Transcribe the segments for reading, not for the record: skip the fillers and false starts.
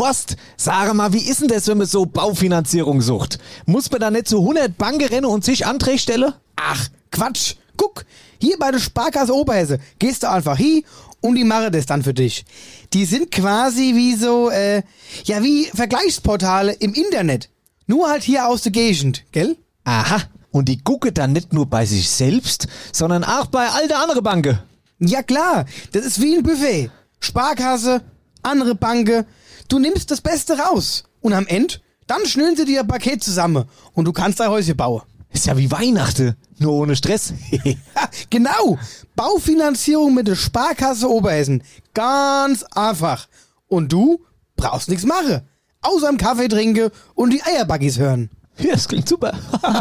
Horst, sag mal, wie ist denn das, wenn man so Baufinanzierung sucht? Muss man da nicht zu 100 Banken rennen und sich Anträge stellen? Ach, Quatsch. Guck, hier bei der Sparkasse Oberhesse gehst du einfach hin und die machen das dann für dich. Die sind quasi wie so, wie Vergleichsportale im Internet. Nur halt hier aus der Gegend, gell? Aha, und die gucken dann nicht nur bei sich selbst, sondern auch bei all der anderen Banken. Ja klar, das ist wie ein Buffet. Sparkasse, andere Banken. Du nimmst das Beste raus. Und am Ende, dann schnüren sie dir ein Paket zusammen und du kannst dein Häuschen bauen. Ist ja wie Weihnachten, nur ohne Stress. Ja, genau. Baufinanzierung mit der Sparkasse Oberhessen. Ganz einfach. Und du brauchst nichts machen. Außer im Kaffee trinken und die Eierbuggies hören. Ja, das klingt super.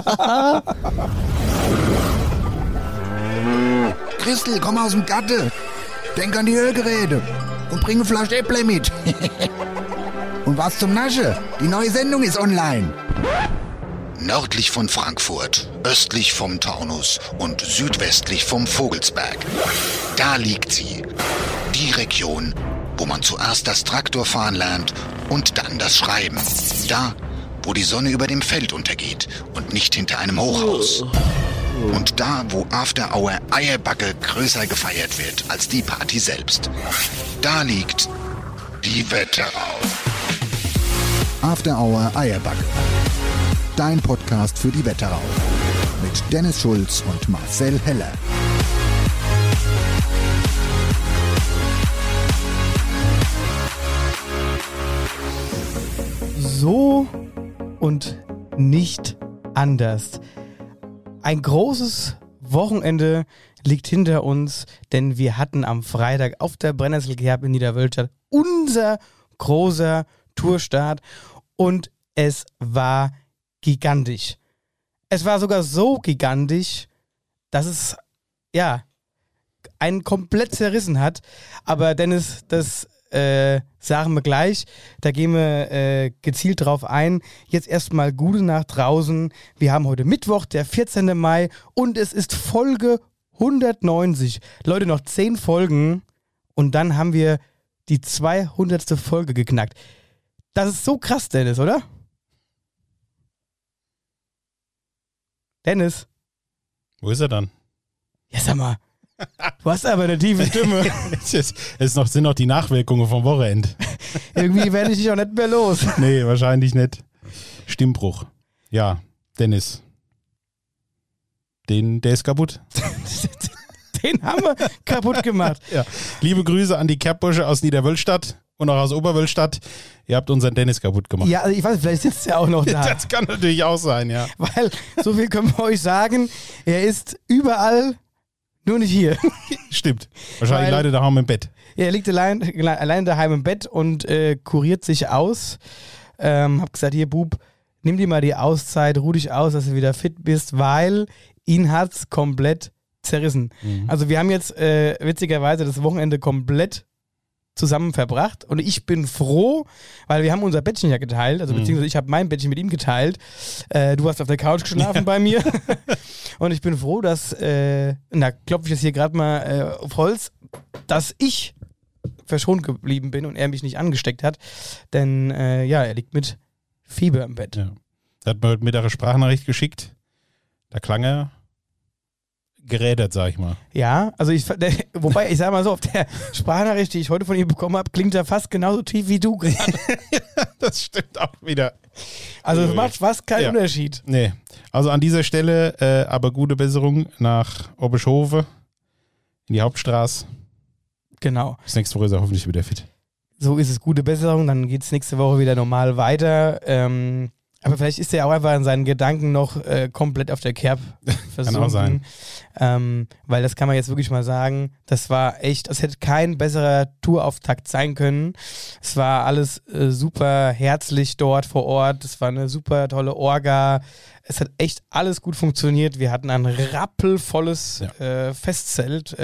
Christel, komm aus dem Gatte. Denk an die Ölgeräte. Und bring eine Flasche Äpple mit. Und was zum Nasche? Die neue Sendung ist online. Nördlich von Frankfurt, östlich vom Taunus und südwestlich vom Vogelsberg. Da liegt sie. Die Region, wo man zuerst das Traktorfahren lernt und dann das Schreiben. Da, wo die Sonne über dem Feld untergeht und nicht hinter einem Hochhaus. Und da, wo After Hour Eierbacke größer gefeiert wird als die Party selbst. Da liegt die Wetterau. After Hour Eierbacke. Dein Podcast für die Wetterau. Mit Dennis Schulz und Marcel Heller. So und nicht anders. Ein großes Wochenende liegt hinter uns, denn wir hatten am Freitag auf der Brennnesselkerb in Niederwölstadt unser großer Tourstart und es war gigantisch. Es war sogar so gigantisch, dass es, einen komplett zerrissen hat. Aber Dennis, das sagen wir gleich. Da gehen wir gezielt drauf ein. Jetzt erstmal gute Nacht draußen. Wir haben heute Mittwoch, der 14. Mai und es ist Folge 190. Leute, noch 10 Folgen und dann haben wir die 200. Folge geknackt. Das ist so krass, Dennis, oder? Dennis? Wo ist er dann? Ja, sag mal. Du hast aber eine tiefe Stimme. Es sind noch die Nachwirkungen vom Wochenende. Irgendwie werde ich dich auch nicht mehr los. Nee, wahrscheinlich nicht. Stimmbruch. Ja, Dennis. Der ist kaputt. Den haben wir kaputt gemacht. Ja. Liebe Grüße an die Kerbbursche aus Niederwölstadt und auch aus Oberwölstadt. Ihr habt unseren Dennis kaputt gemacht. Ja, also ich weiß, vielleicht sitzt er auch noch da. Das kann natürlich auch sein, ja. Weil, so viel können wir euch sagen, er ist überall, nur nicht hier. Stimmt. Wahrscheinlich leider daheim im Bett. Er liegt allein daheim im Bett und kuriert sich aus. Hab gesagt, hier Bub, nimm dir mal die Auszeit, ruh dich aus, dass du wieder fit bist, weil ihn hat's komplett zerrissen. Mhm. Also wir haben jetzt witzigerweise das Wochenende komplett zusammen verbracht und ich bin froh, weil wir haben unser Bettchen ja geteilt, also beziehungsweise ich habe mein Bettchen mit ihm geteilt. Du hast auf der Couch geschlafen bei mir und ich bin froh, dass, da klopfe ich jetzt hier gerade mal auf Holz, dass ich verschont geblieben bin und er mich nicht angesteckt hat, denn er liegt mit Fieber im Bett. Ja. Er hat mir heute Mittag eine Sprachnachricht geschickt, da klang er gerädert, sag ich mal. Ja, also wobei, ich sag mal so, auf der Sprachnachricht, die ich heute von ihm bekommen habe, klingt er fast genauso tief wie du gerade. Das stimmt auch wieder. Also es macht fast keinen Unterschied. Nee, also an dieser Stelle aber gute Besserung nach Oberschhofe in die Hauptstraße. Genau. Bis nächste Woche ist er hoffentlich wieder fit. So ist es, gute Besserung, dann geht es nächste Woche wieder normal weiter. Aber vielleicht ist er auch einfach in seinen Gedanken noch komplett auf der Kerb versunken. Kann auch sein. Weil das kann man jetzt wirklich mal sagen, das war echt, es hätte kein besserer Tourauftakt sein können. Es war alles super herzlich dort vor Ort, es war eine super tolle Orga, es hat echt alles gut funktioniert. Wir hatten ein rappelvolles Festzelt.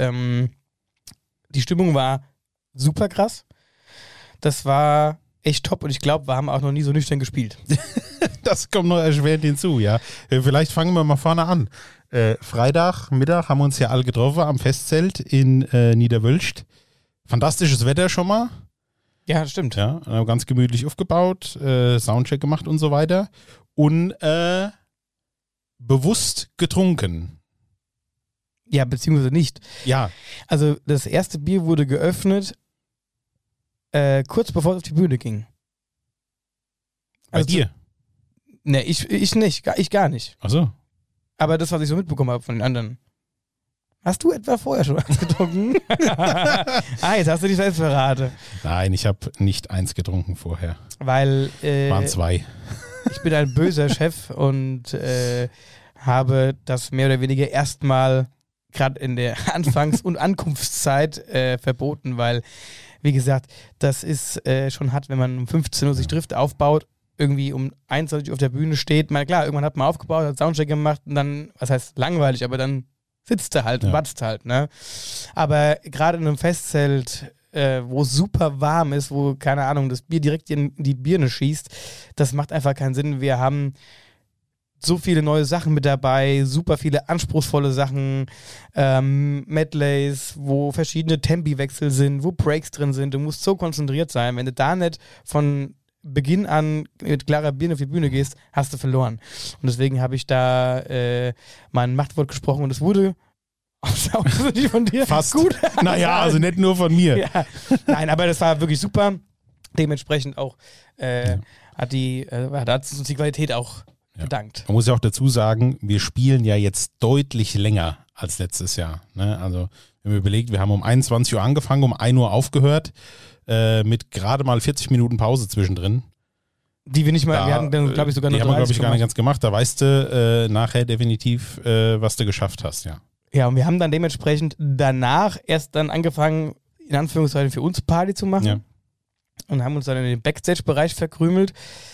Die Stimmung war super krass. Das war echt top und ich glaube, wir haben auch noch nie so nüchtern gespielt. Das kommt noch erschwerend hinzu, ja. Vielleicht fangen wir mal vorne an. Freitag, Mittag haben wir uns ja alle getroffen am Festzelt in Niederwölst. Fantastisches Wetter schon mal. Ja, stimmt. Ja, ganz gemütlich aufgebaut, Soundcheck gemacht und so weiter. Und bewusst getrunken. Ja, beziehungsweise nicht. Ja. Also das erste Bier wurde geöffnet, kurz bevor es auf die Bühne ging. Bei dir? Ne, ich nicht, ich gar nicht. Ach so. Aber das, was ich so mitbekommen habe von den anderen. Hast du etwa vorher schon eins getrunken? Jetzt hast du dich selbst verraten. Nein, ich habe nicht eins getrunken vorher. Weil Waren 2. ich bin ein böser Chef und habe das mehr oder weniger erstmal gerade in der Anfangs- und Ankunftszeit verboten, weil, wie gesagt, das ist schon hart, wenn man um 15 Uhr sich trifft, aufbaut, irgendwie um 21 Uhr auf der Bühne steht. Mal klar, irgendwann hat man aufgebaut, hat Soundcheck gemacht und dann, was heißt langweilig, aber dann sitzt er halt und watzt halt, ne? Aber gerade in einem Festzelt, wo es super warm ist, wo, keine Ahnung, das Bier direkt in die Birne schießt, das macht einfach keinen Sinn. Wir haben so viele neue Sachen mit dabei, super viele anspruchsvolle Sachen, Medleys, wo verschiedene Tempi-Wechsel sind, wo Breaks drin sind. Du musst so konzentriert sein. Wenn du da nicht von Beginn an mit klarer Birne auf die Bühne gehst, hast du verloren. Und deswegen habe ich da mein Machtwort gesprochen und es wurde auch nicht von dir fast gut. Naja, also nicht nur von mir. Ja. Nein, aber das war wirklich super. Dementsprechend auch hat uns die Qualität auch gedankt. Man muss ja auch dazu sagen, wir spielen ja jetzt deutlich länger als letztes Jahr. Ne? Also, wenn man überlegt, wir haben um 21 Uhr angefangen, um 1 Uhr aufgehört, mit gerade mal 40 Minuten Pause zwischendrin. Die wir nicht mal, wir hatten dann, glaube ich, sogar nur 30 Die haben wir, glaube ich, gar nicht gemacht. ganz gemacht. Da weißt du nachher definitiv, was du geschafft hast, ja. Ja, und wir haben dann dementsprechend danach erst dann angefangen, in Anführungszeichen für uns Party zu machen. Ja. Und haben uns dann in den Backstage-Bereich verkrümelt.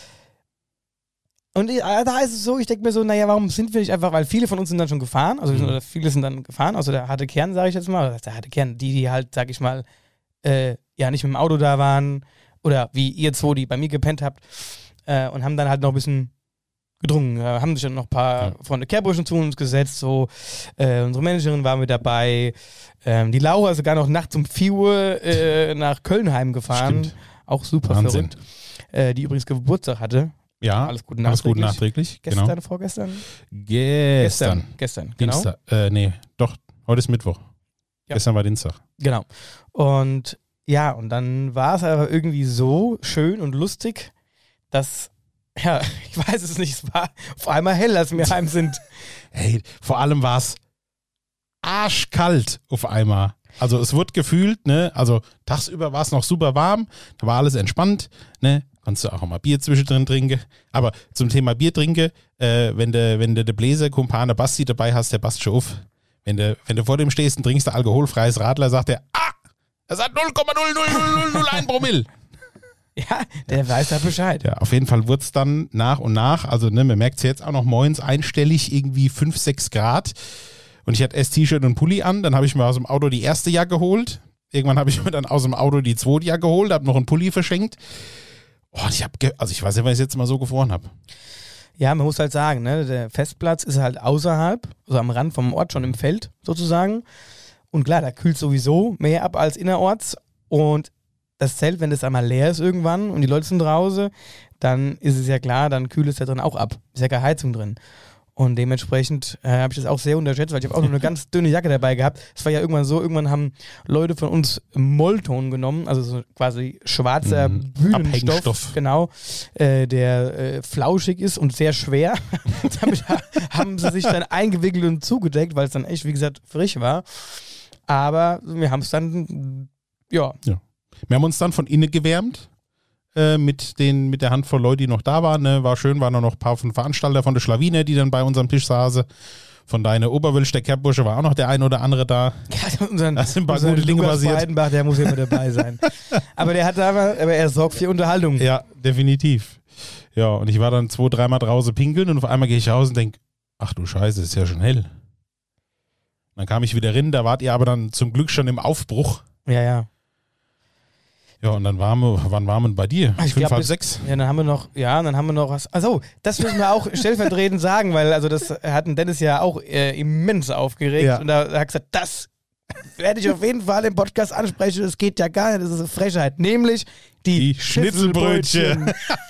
Und da ist es so, ich denke mir so, naja, warum sind wir nicht einfach, weil viele von uns sind dann schon gefahren, also oder viele sind dann gefahren, also der harte Kern, sage ich jetzt mal, der harte Kern, die halt, sag ich mal, nicht mit dem Auto da waren oder wie ihr zwei, die bei mir gepennt habt und haben dann halt noch ein bisschen getrunken, haben sich dann noch ein paar von der Kehrbrüchen zu uns gesetzt, so, unsere Managerin war mit dabei, die Laura ist sogar noch nachts um 4 Uhr nach Kölnheim gefahren, Stimmt. Auch super Wahnsinn. verrückt, die übrigens Geburtstag hatte. Ja, Alles gut nachträglich. Gestern, Genau. vorgestern? Gestern, genau. Dienstag. Nee, doch, heute ist Mittwoch. Ja. Gestern war Dienstag. Genau. Und ja, und dann war es aber irgendwie so schön und lustig, dass, ja, ich weiß es nicht, es war auf einmal hell, als wir heim sind. Hey, vor allem war es arschkalt auf einmal. Also es wird gefühlt, ne, also tagsüber war es noch super warm, da war alles entspannt, ne, kannst du auch mal Bier zwischendrin trinken. Aber zum Thema Bier trinken, wenn du den Bläser, Kumpan, der Basti dabei hast, der passt schon auf. Wenn du vor dem stehst und trinkst ein alkoholfreies Radler, sagt er, das hat 0,00001 Promille. Ja, der weiß da Bescheid. Ja, auf jeden Fall wurde es dann nach und nach, also ne, man merkt es jetzt auch noch morgens einstellig, irgendwie 5, 6 Grad. Und ich hatte erst T-Shirt und Pulli an, dann habe ich mir aus dem Auto die erste Jacke geholt. Irgendwann habe ich mir dann aus dem Auto die zweite Jacke geholt, habe noch einen Pulli verschenkt. Oh, ich weiß nicht, was ich jetzt mal so gefroren habe. Ja, man muss halt sagen, ne, der Festplatz ist halt außerhalb, also am Rand vom Ort, schon im Feld sozusagen. Und klar, da kühlt sowieso mehr ab als innerorts. Und das Zelt, wenn das einmal leer ist irgendwann und die Leute sind draußen, dann ist es ja klar, dann kühlt es da drin auch ab. Ist ja keine Heizung drin. Und dementsprechend habe ich das auch sehr unterschätzt, weil ich habe auch nur eine ganz dünne Jacke dabei gehabt. Es war ja irgendwann so, irgendwann haben Leute von uns Mollton genommen, also so quasi schwarzer Bühnenstoff, Abhängstoff. genau, der flauschig ist und sehr schwer. Damit haben sie sich dann eingewickelt und zugedeckt, weil es dann echt, wie gesagt, frisch war. Aber wir haben es dann, ja. Wir haben uns dann von innen gewärmt. Mit der Handvoll Leute, die noch da waren. Ne? War schön, waren noch ein paar von Veranstalter von der Schlawine, die dann bei unserem Tisch saßen. Von deiner Oberwölsch, der Kerbbursche, war auch noch der ein oder andere da. Ja, das sind ein paar gute Dinge Lukas passiert. Breidenbach, der muss immer dabei sein. aber er sorgt für Unterhaltung. Ja, definitiv. Ja, und ich war dann 2-3 Mal draußen pinkeln und auf einmal gehe ich raus und denke, ach du Scheiße, ist ja schon hell. Dann kam ich wieder rein, da wart ihr aber dann zum Glück schon im Aufbruch. Ja. Ja, und dann wann waren wir bei dir? 5, halb 6? Ja, dann haben wir noch was. Achso, das müssen wir auch stellvertretend sagen, weil also das hat den Dennis ja auch immens aufgeregt. Ja. Und da hat er gesagt, das werde ich auf jeden Fall im Podcast ansprechen, das geht ja gar nicht, das ist eine Frechheit. Nämlich Die Schnitzelbrötchen.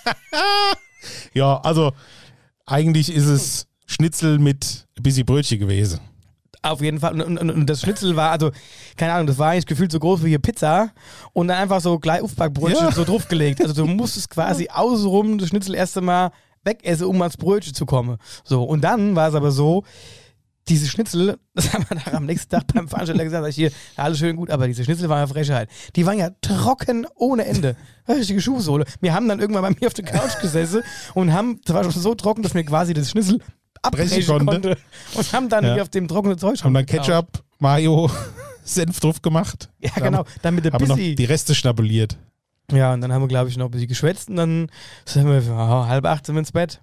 Ja, also eigentlich ist es Schnitzel mit ein bisschen Brötchen gewesen. Auf jeden Fall. Und das Schnitzel war, also, keine Ahnung, das war eigentlich gefühlt so groß wie hier Pizza und dann einfach so gleich Aufbackbrötchen so draufgelegt. Also du musstest quasi außenrum das Schnitzel erst einmal wegessen, um ans Brötchen zu kommen. So, und dann war es aber so, diese Schnitzel, das haben wir dann am nächsten Tag beim Veranstalter gesagt, sag ich hier, alles schön gut, aber diese Schnitzel waren ja Frechheit. Die waren ja trocken ohne Ende. Richtige Schuhsohle. Wir haben dann irgendwann bei mir auf der Couch gesessen und haben, das war schon so trocken, dass wir quasi das Schnitzel abbrechen konnte. Und haben dann hier auf dem trockenen Zeug haben dann Ketchup, Mayo, Senf drauf gemacht. Ja, genau. Dann mit der haben noch die Reste schnabuliert. Ja, und dann haben wir, glaube ich, noch ein bisschen geschwätzt und dann sind wir 7:30 sind wir ins Bett.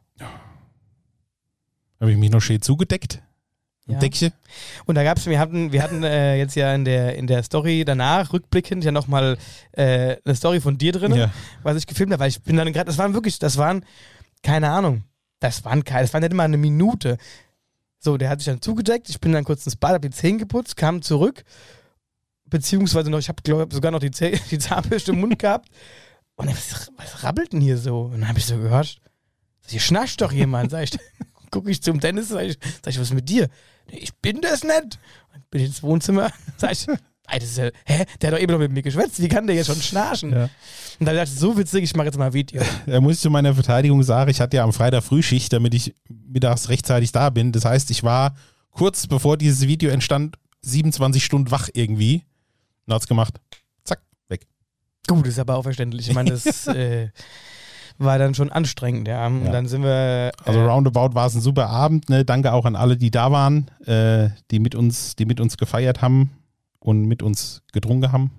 Habe ich mich noch schön zugedeckt. Im Deckchen. Und da gab's, wir hatten jetzt ja in der Story danach, rückblickend, ja nochmal eine Story von dir drin, was ich gefilmt habe, weil ich bin dann gerade, das waren, keine Ahnung, das war nicht mal eine Minute. So, der hat sich dann zugedeckt, ich bin dann kurz ins Bad, hab die Zähne geputzt, kam zurück, beziehungsweise noch, ich habe sogar noch die Zahnbürste im Mund gehabt und dann, was rabbelt denn hier so? Und dann habe ich so gehört, hier schnascht doch jemand, sag ich, gucke ich zum Dennis, sag ich, was ist mit dir? Ich bin das nicht. Dann bin ich ins Wohnzimmer, sag ich, das ist ja, der hat doch eben noch mit mir geschwätzt, wie kann der jetzt schon schnarchen? Ja. Und dann dachte ich, so witzig, ich mache jetzt mal ein Video. Da muss ich zu meiner Verteidigung sagen, ich hatte ja am Freitag Frühschicht, damit ich mittags rechtzeitig da bin. Das heißt, ich war kurz bevor dieses Video entstand, 27 Stunden wach irgendwie. Und hat's gemacht. Zack, weg. Gut, ist aber auch verständlich. Ich meine, das war dann schon anstrengend, ja. Und dann sind wir. Also roundabout war es ein super Abend, ne? Danke auch an alle, die da waren, die mit uns gefeiert haben und mit uns getrunken haben.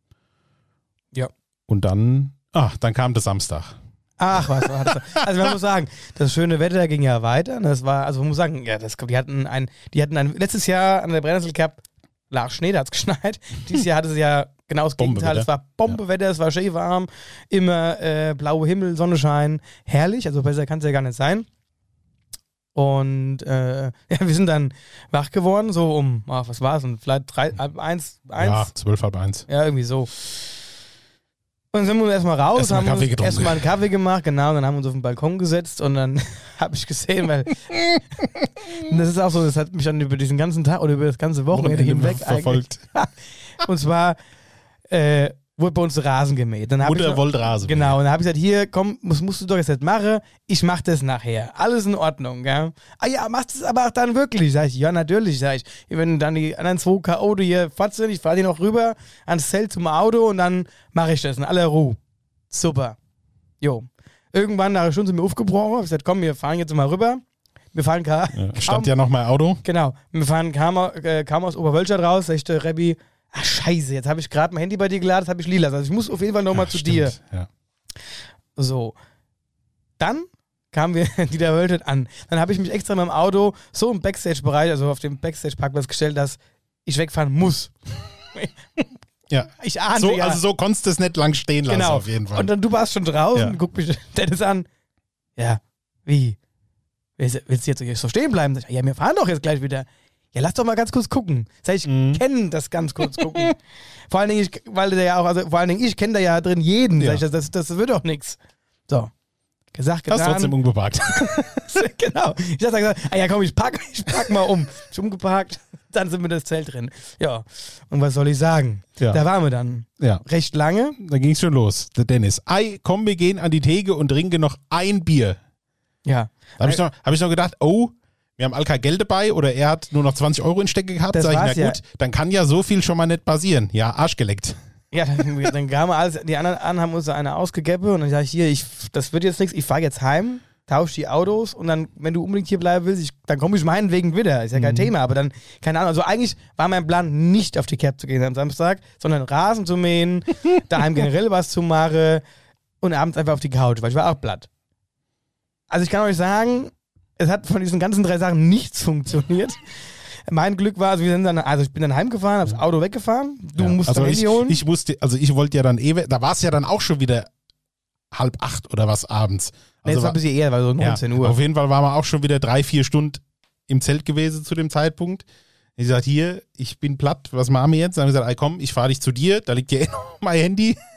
Ja. Und dann kam der Samstag. Ach, was war das? Also man muss sagen, das schöne Wetter ging ja weiter. Das war, also man muss sagen, ja, die hatten ein letztes Jahr an der Brennnessel Cup lag Schnee, da hat es geschneit. Dieses Jahr hatte es ja genau das Gegenteil. Es war Bombewetter, es war schön warm, immer blauer Himmel, Sonnenschein, herrlich, also besser kann es ja gar nicht sein. Und wir sind dann wach geworden, so um, was war es, vielleicht 1:30? Ja, 12:30. Ja, irgendwie so. Und dann sind wir erstmal raus, haben uns erstmal einen Kaffee gemacht, genau, und dann haben wir uns auf den Balkon gesetzt und dann habe ich gesehen, weil das ist auch so, das hat mich dann über diesen ganzen Tag oder über das ganze Wochenende hinweg verfolgt. Und zwar wurde bei uns Rasen gemäht. Mutter wollte Rasen mähen. Genau, und dann habe ich gesagt, hier, komm, musst du doch jetzt nicht machen, ich mach das nachher. Alles in Ordnung, gell? Ah ja, machst du es aber auch dann wirklich? Sag ich, ja, natürlich, sag ich. Wenn dann die anderen 2 K.O. hier fort sind, ich fahre die noch rüber ans Zelt zum Auto und dann mache ich das in aller Ruhe. Super. Jo. Irgendwann nach einer Stunde sind wir aufgebrochen, hab gesagt, komm, wir fahren jetzt mal rüber. Wir fahren stand ja noch mein Auto. Genau. Wir fahren kaum aus Oberwölstadt raus, sag ich, der Rebbi, ach scheiße, jetzt habe ich gerade mein Handy bei dir geladen, das habe ich lila. Also ich muss auf jeden Fall nochmal zu dir. Ja. So. Dann kamen wir in Dieter Wöltet an. Dann habe ich mich extra in meinem Auto so im Backstage-Bereich, also auf dem Backstage-Parkplatz gestellt, dass ich wegfahren muss. Ja. Ich ahnte so, also so konntest du es nicht lang stehen lassen, genau. Auf jeden Fall. Und dann du warst schon draußen, guck mich Dennis an. Ja, wie? Willst du jetzt so stehen bleiben? Ja, wir fahren doch jetzt gleich wieder. Ja, lass doch mal ganz kurz gucken. Sag ich, kenne das ganz kurz gucken. Vor allen Dingen, ich kenne da ja drin jeden. Sag ich, das wird doch nichts. So. Gesagt, getan. Hast du trotzdem umgeparkt. Genau. Ich hab gesagt, ja komm, ich pack mal um. Ich umgeparkt, dann sind wir in das Zelt drin. Ja. Und was soll ich sagen? Ja. Da waren wir dann. Ja. Recht lange. Da ging es schon los. Der Dennis. Komm, wir gehen an die Theke und trinken noch ein Bier. Ja. Da hab ich noch gedacht, wir haben all kein Geld dabei oder er hat nur noch 20 Euro in Stecke gehabt. Das sag ich, war's na gut, dann kann ja so viel schon mal nicht passieren. Ja, Arsch geleckt. Ja, dann kamen alles, die anderen an, haben uns eine ausgegeben und dann sag ich, hier, das wird jetzt nichts, ich fahre jetzt heim, tausche die Autos und dann, wenn du unbedingt hier bleiben willst, dann komme ich meinetwegen wieder. Ist ja kein Thema, aber dann, keine Ahnung, also eigentlich war mein Plan, nicht auf die Cap zu gehen am Samstag, sondern Rasen zu mähen, daheim generell was zu machen und abends einfach auf die Couch, weil ich war auch platt. Also ich kann euch sagen, es hat von diesen ganzen 3 Sachen nichts funktioniert. Mein Glück war, ich bin dann heimgefahren, habe das Auto weggefahren. Du musst dein Handy holen. Ich wollte ja dann da war es ja dann auch schon wieder 7:30 oder was abends. Nee, es war ein bisschen eher, weil so 19 Uhr. Auf jeden Fall waren wir auch schon wieder 3-4 Stunden im Zelt gewesen zu dem Zeitpunkt. Ich sagte, hier, ich bin platt, was machen wir jetzt? Dann haben wir gesagt, komm, ich fahre dich zu dir, da liegt ja noch mein Handy.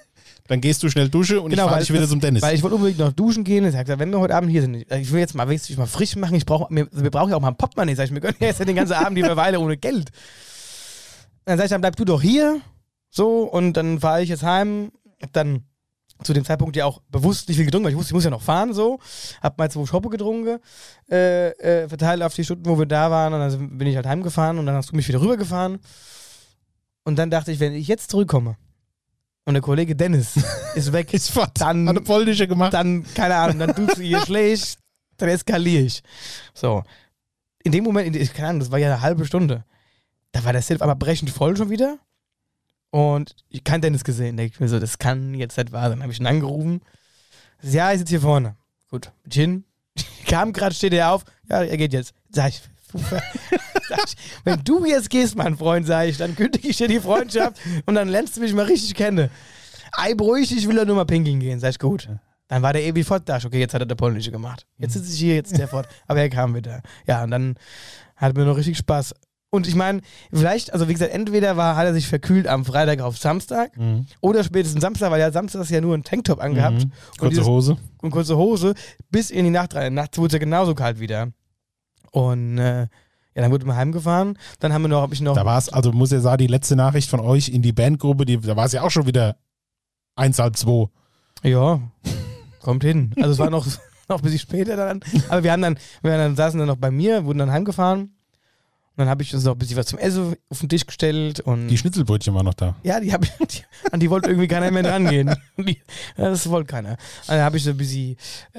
dann gehst du schnell duschen und ich fahre dich wieder zum Dennis. Weil ich wollte unbedingt noch duschen gehen. Ich habe gesagt, wenn wir heute Abend hier sind, ich will jetzt mal wenigstens mal frisch machen. Wir brauchen ja auch mal ein Portemonnaie. Sag ich, wir können ja jetzt den ganzen Abend hier Weile ohne Geld. Dann sag ich, dann bleib du doch hier. So, und dann fahre ich jetzt heim. Hab dann zu dem Zeitpunkt ja auch bewusst nicht viel getrunken, weil ich wusste, ich muss ja noch fahren. So. Hab mal 2 Schoppe getrunken, verteilt auf die Stunden, wo wir da waren. Und dann bin ich halt heimgefahren und dann hast du mich wieder rübergefahren. Und dann dachte ich, wenn ich jetzt zurückkomme und der Kollege Dennis ist weg, ist fort. Dann hat eine polnische gemacht. Dann, keine Ahnung, dann tust du hier schlecht, dann eskaliere ich. So. In dem Moment, keine Ahnung, das war ja eine halbe Stunde. Da war der Set aber brechend voll schon wieder. Und ich kein Dennis gesehen. Da denke ich mir so, das kann jetzt nicht wahr sein. Dann habe ich ihn angerufen. Ja, ich sitze hier vorne. Gut, mit hin. Kam gerade, steht er auf. Ja, er geht jetzt. Sag ich, wenn du jetzt gehst, mein Freund, sag ich, dann kündige ich dir die Freundschaft und dann lernst du mich mal richtig kennen. Ei, beruhig, ich will ja nur mal pinkeln gehen. Sag ich, gut. Dann war der ewig fort da. Okay, jetzt hat er der Polnische gemacht. Jetzt sitze ich hier, jetzt ist der fort. Aber er kam wieder. Ja, und dann hat mir noch richtig Spaß. Und ich meine, vielleicht, also wie gesagt, entweder hat er sich verkühlt am Freitag auf Samstag oder spätestens Samstag, weil ja Samstag ist ja nur ein Tanktop angehabt. Kurze Hose. Und kurze Hose bis in die Nacht rein. Nachts wurde es ja genauso kalt wieder. Und ja, dann wurde man heimgefahren. Dann habe ich noch. Da war es, also muss ja sagen, die letzte Nachricht von euch in die Bandgruppe, da war es ja auch schon wieder 1:30. Ja, kommt hin. Also es war noch ein bisschen später dann. Aber wir saßen dann noch bei mir, wurden dann heimgefahren. Und dann habe ich uns noch ein bisschen was zum Essen auf den Tisch gestellt. Und die Schnitzelbrötchen waren noch da. Ja, an die wollte irgendwie keiner mehr dran gehen. Das wollte keiner. Und dann habe ich so ein bisschen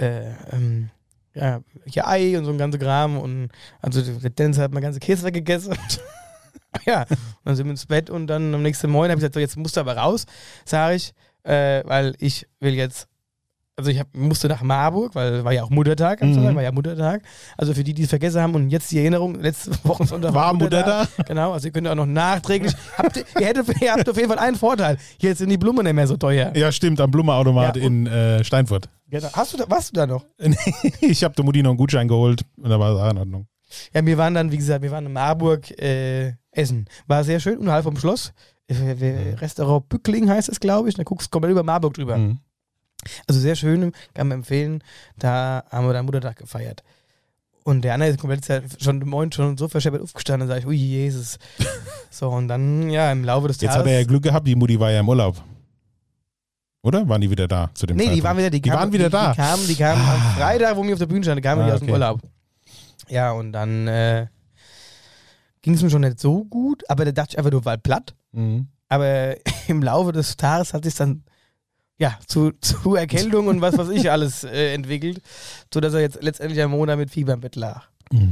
hier Ei und so ein ganze Kram. Und also der Dennis hat mal ganze Käse weggegessen. Und ja, und dann sind wir ins Bett und dann am nächsten Morgen habe ich gesagt, so, jetzt musst du aber raus, sage ich, weil ich will jetzt. Also ich musste nach Marburg, weil war ja auch Muttertag, war ja Muttertag. Also für die es vergessen haben und jetzt die Erinnerung, letzte Woche Sonntag war Muttertag. Genau, also ihr könnt auch noch nachträglich. Ihr habt auf jeden Fall einen Vorteil. Hier sind die Blumen nicht mehr so teuer. Ja, stimmt, am Blumenautomat in Steinfurt. Genau. Warst du da noch? Ich habe der Mutti noch einen Gutschein geholt und da war es auch in Ordnung. Ja, wir waren dann, wie gesagt, in Marburg essen. War sehr schön, unterhalb vom Schloss. Restaurant Bückling heißt es, glaube ich. Da guckst du komplett über Marburg drüber. Mhm. Also sehr schön, kann man empfehlen. Da haben wir dann Muttertag gefeiert. Und der andere ist komplett schon so verscheppert aufgestanden. Da sage ich, ui Jesus. So, und dann, ja, im Laufe des Tages. Jetzt hat er ja Glück gehabt, die Mutti war ja im Urlaub. Oder? Waren die wieder da zu dem Zeitpunkt? Nee, die waren wieder da. Die kamen am Freitag, wo wir auf der Bühne standen, kamen die aus dem Urlaub. Ja, und dann ging es mir schon nicht so gut, aber da dachte ich einfach, du warst platt. Mhm. Aber im Laufe des Tages hat sich dann zu Erkältung und was weiß ich alles entwickelt, sodass er jetzt letztendlich am Montag mit Fieber im Bett lag. Mhm.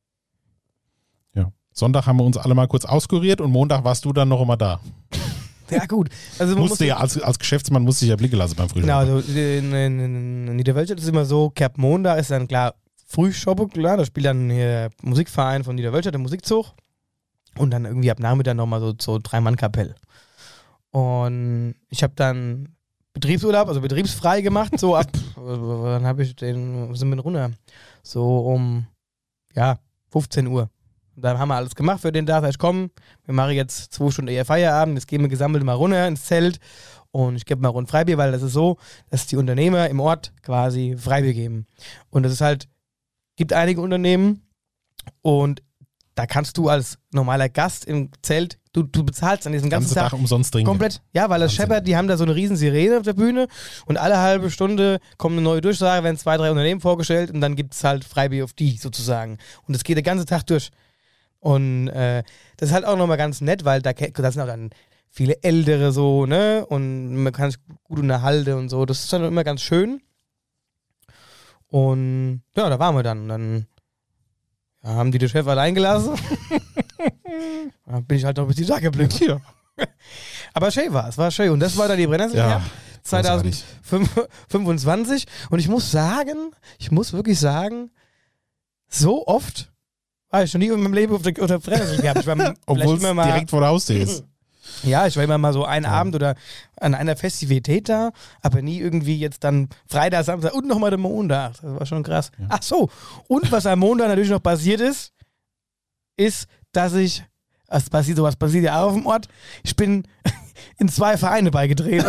Ja. Sonntag haben wir uns alle mal kurz auskuriert und Montag warst du dann noch immer da. Ja, gut. Also als Geschäftsmann musste ich ja blicken lassen beim Frühstück. Genau, also in Niederwölstadt ist es immer so, Kerb Montag ist dann klar Frühschoppe, klar, da spielt dann hier Musikverein von Niederwölstadt, der Musikzug. Und dann irgendwie ab Nachmittag nochmal so 3-Mann-Kapell. Und ich habe dann Betriebsurlaub, also betriebsfrei gemacht, so ab, dann sind wir runter, so um, 15 Uhr. Und dann haben wir alles gemacht für den Tag, sag ich, komm, wir machen jetzt 2 Stunden eher Feierabend, jetzt gehen wir gesammelt mal runter ins Zelt und ich gebe mal rund Freibier, weil das ist so, dass die Unternehmer im Ort quasi Freibier geben. Und das ist halt, gibt einige Unternehmen und da kannst du als normaler Gast im Zelt, du bezahlst an diesem ganzen Tag umsonst trinken. Komplett. Ja, weil das scheppert, die haben da so eine riesen Sirene auf der Bühne und alle halbe Stunde kommt eine neue Durchsage, werden 2, 3 Unternehmen vorgestellt und dann gibt es halt Freibier auf die sozusagen. Und das geht den ganzen Tag durch. Und das ist halt auch nochmal ganz nett, weil da sind auch dann viele Ältere so, ne? Und man kann sich gut unterhalten und so. Das ist dann immer ganz schön. Und ja, da waren wir dann. Und dann haben die den Chef allein gelassen. Dann bin ich halt noch ein bisschen da geblieben. Ja. Aber schön war es, war schön. Und das war dann die Brennnessel 2025. Und ich muss wirklich sagen, so oft war ich schon nie in meinem Leben auf der Brennnessel gehabt. Obwohl es direkt vor der Haustür ist. Ja, ich war immer mal so einen Abend oder an einer Festivität da, aber nie irgendwie jetzt dann Freitag, Samstag und nochmal der Montag. Das war schon krass. Ja. Ach so, und was am Montag natürlich noch passiert ist, dass sowas passiert ja auch auf dem Ort. Ich bin in 2 Vereine beigetreten.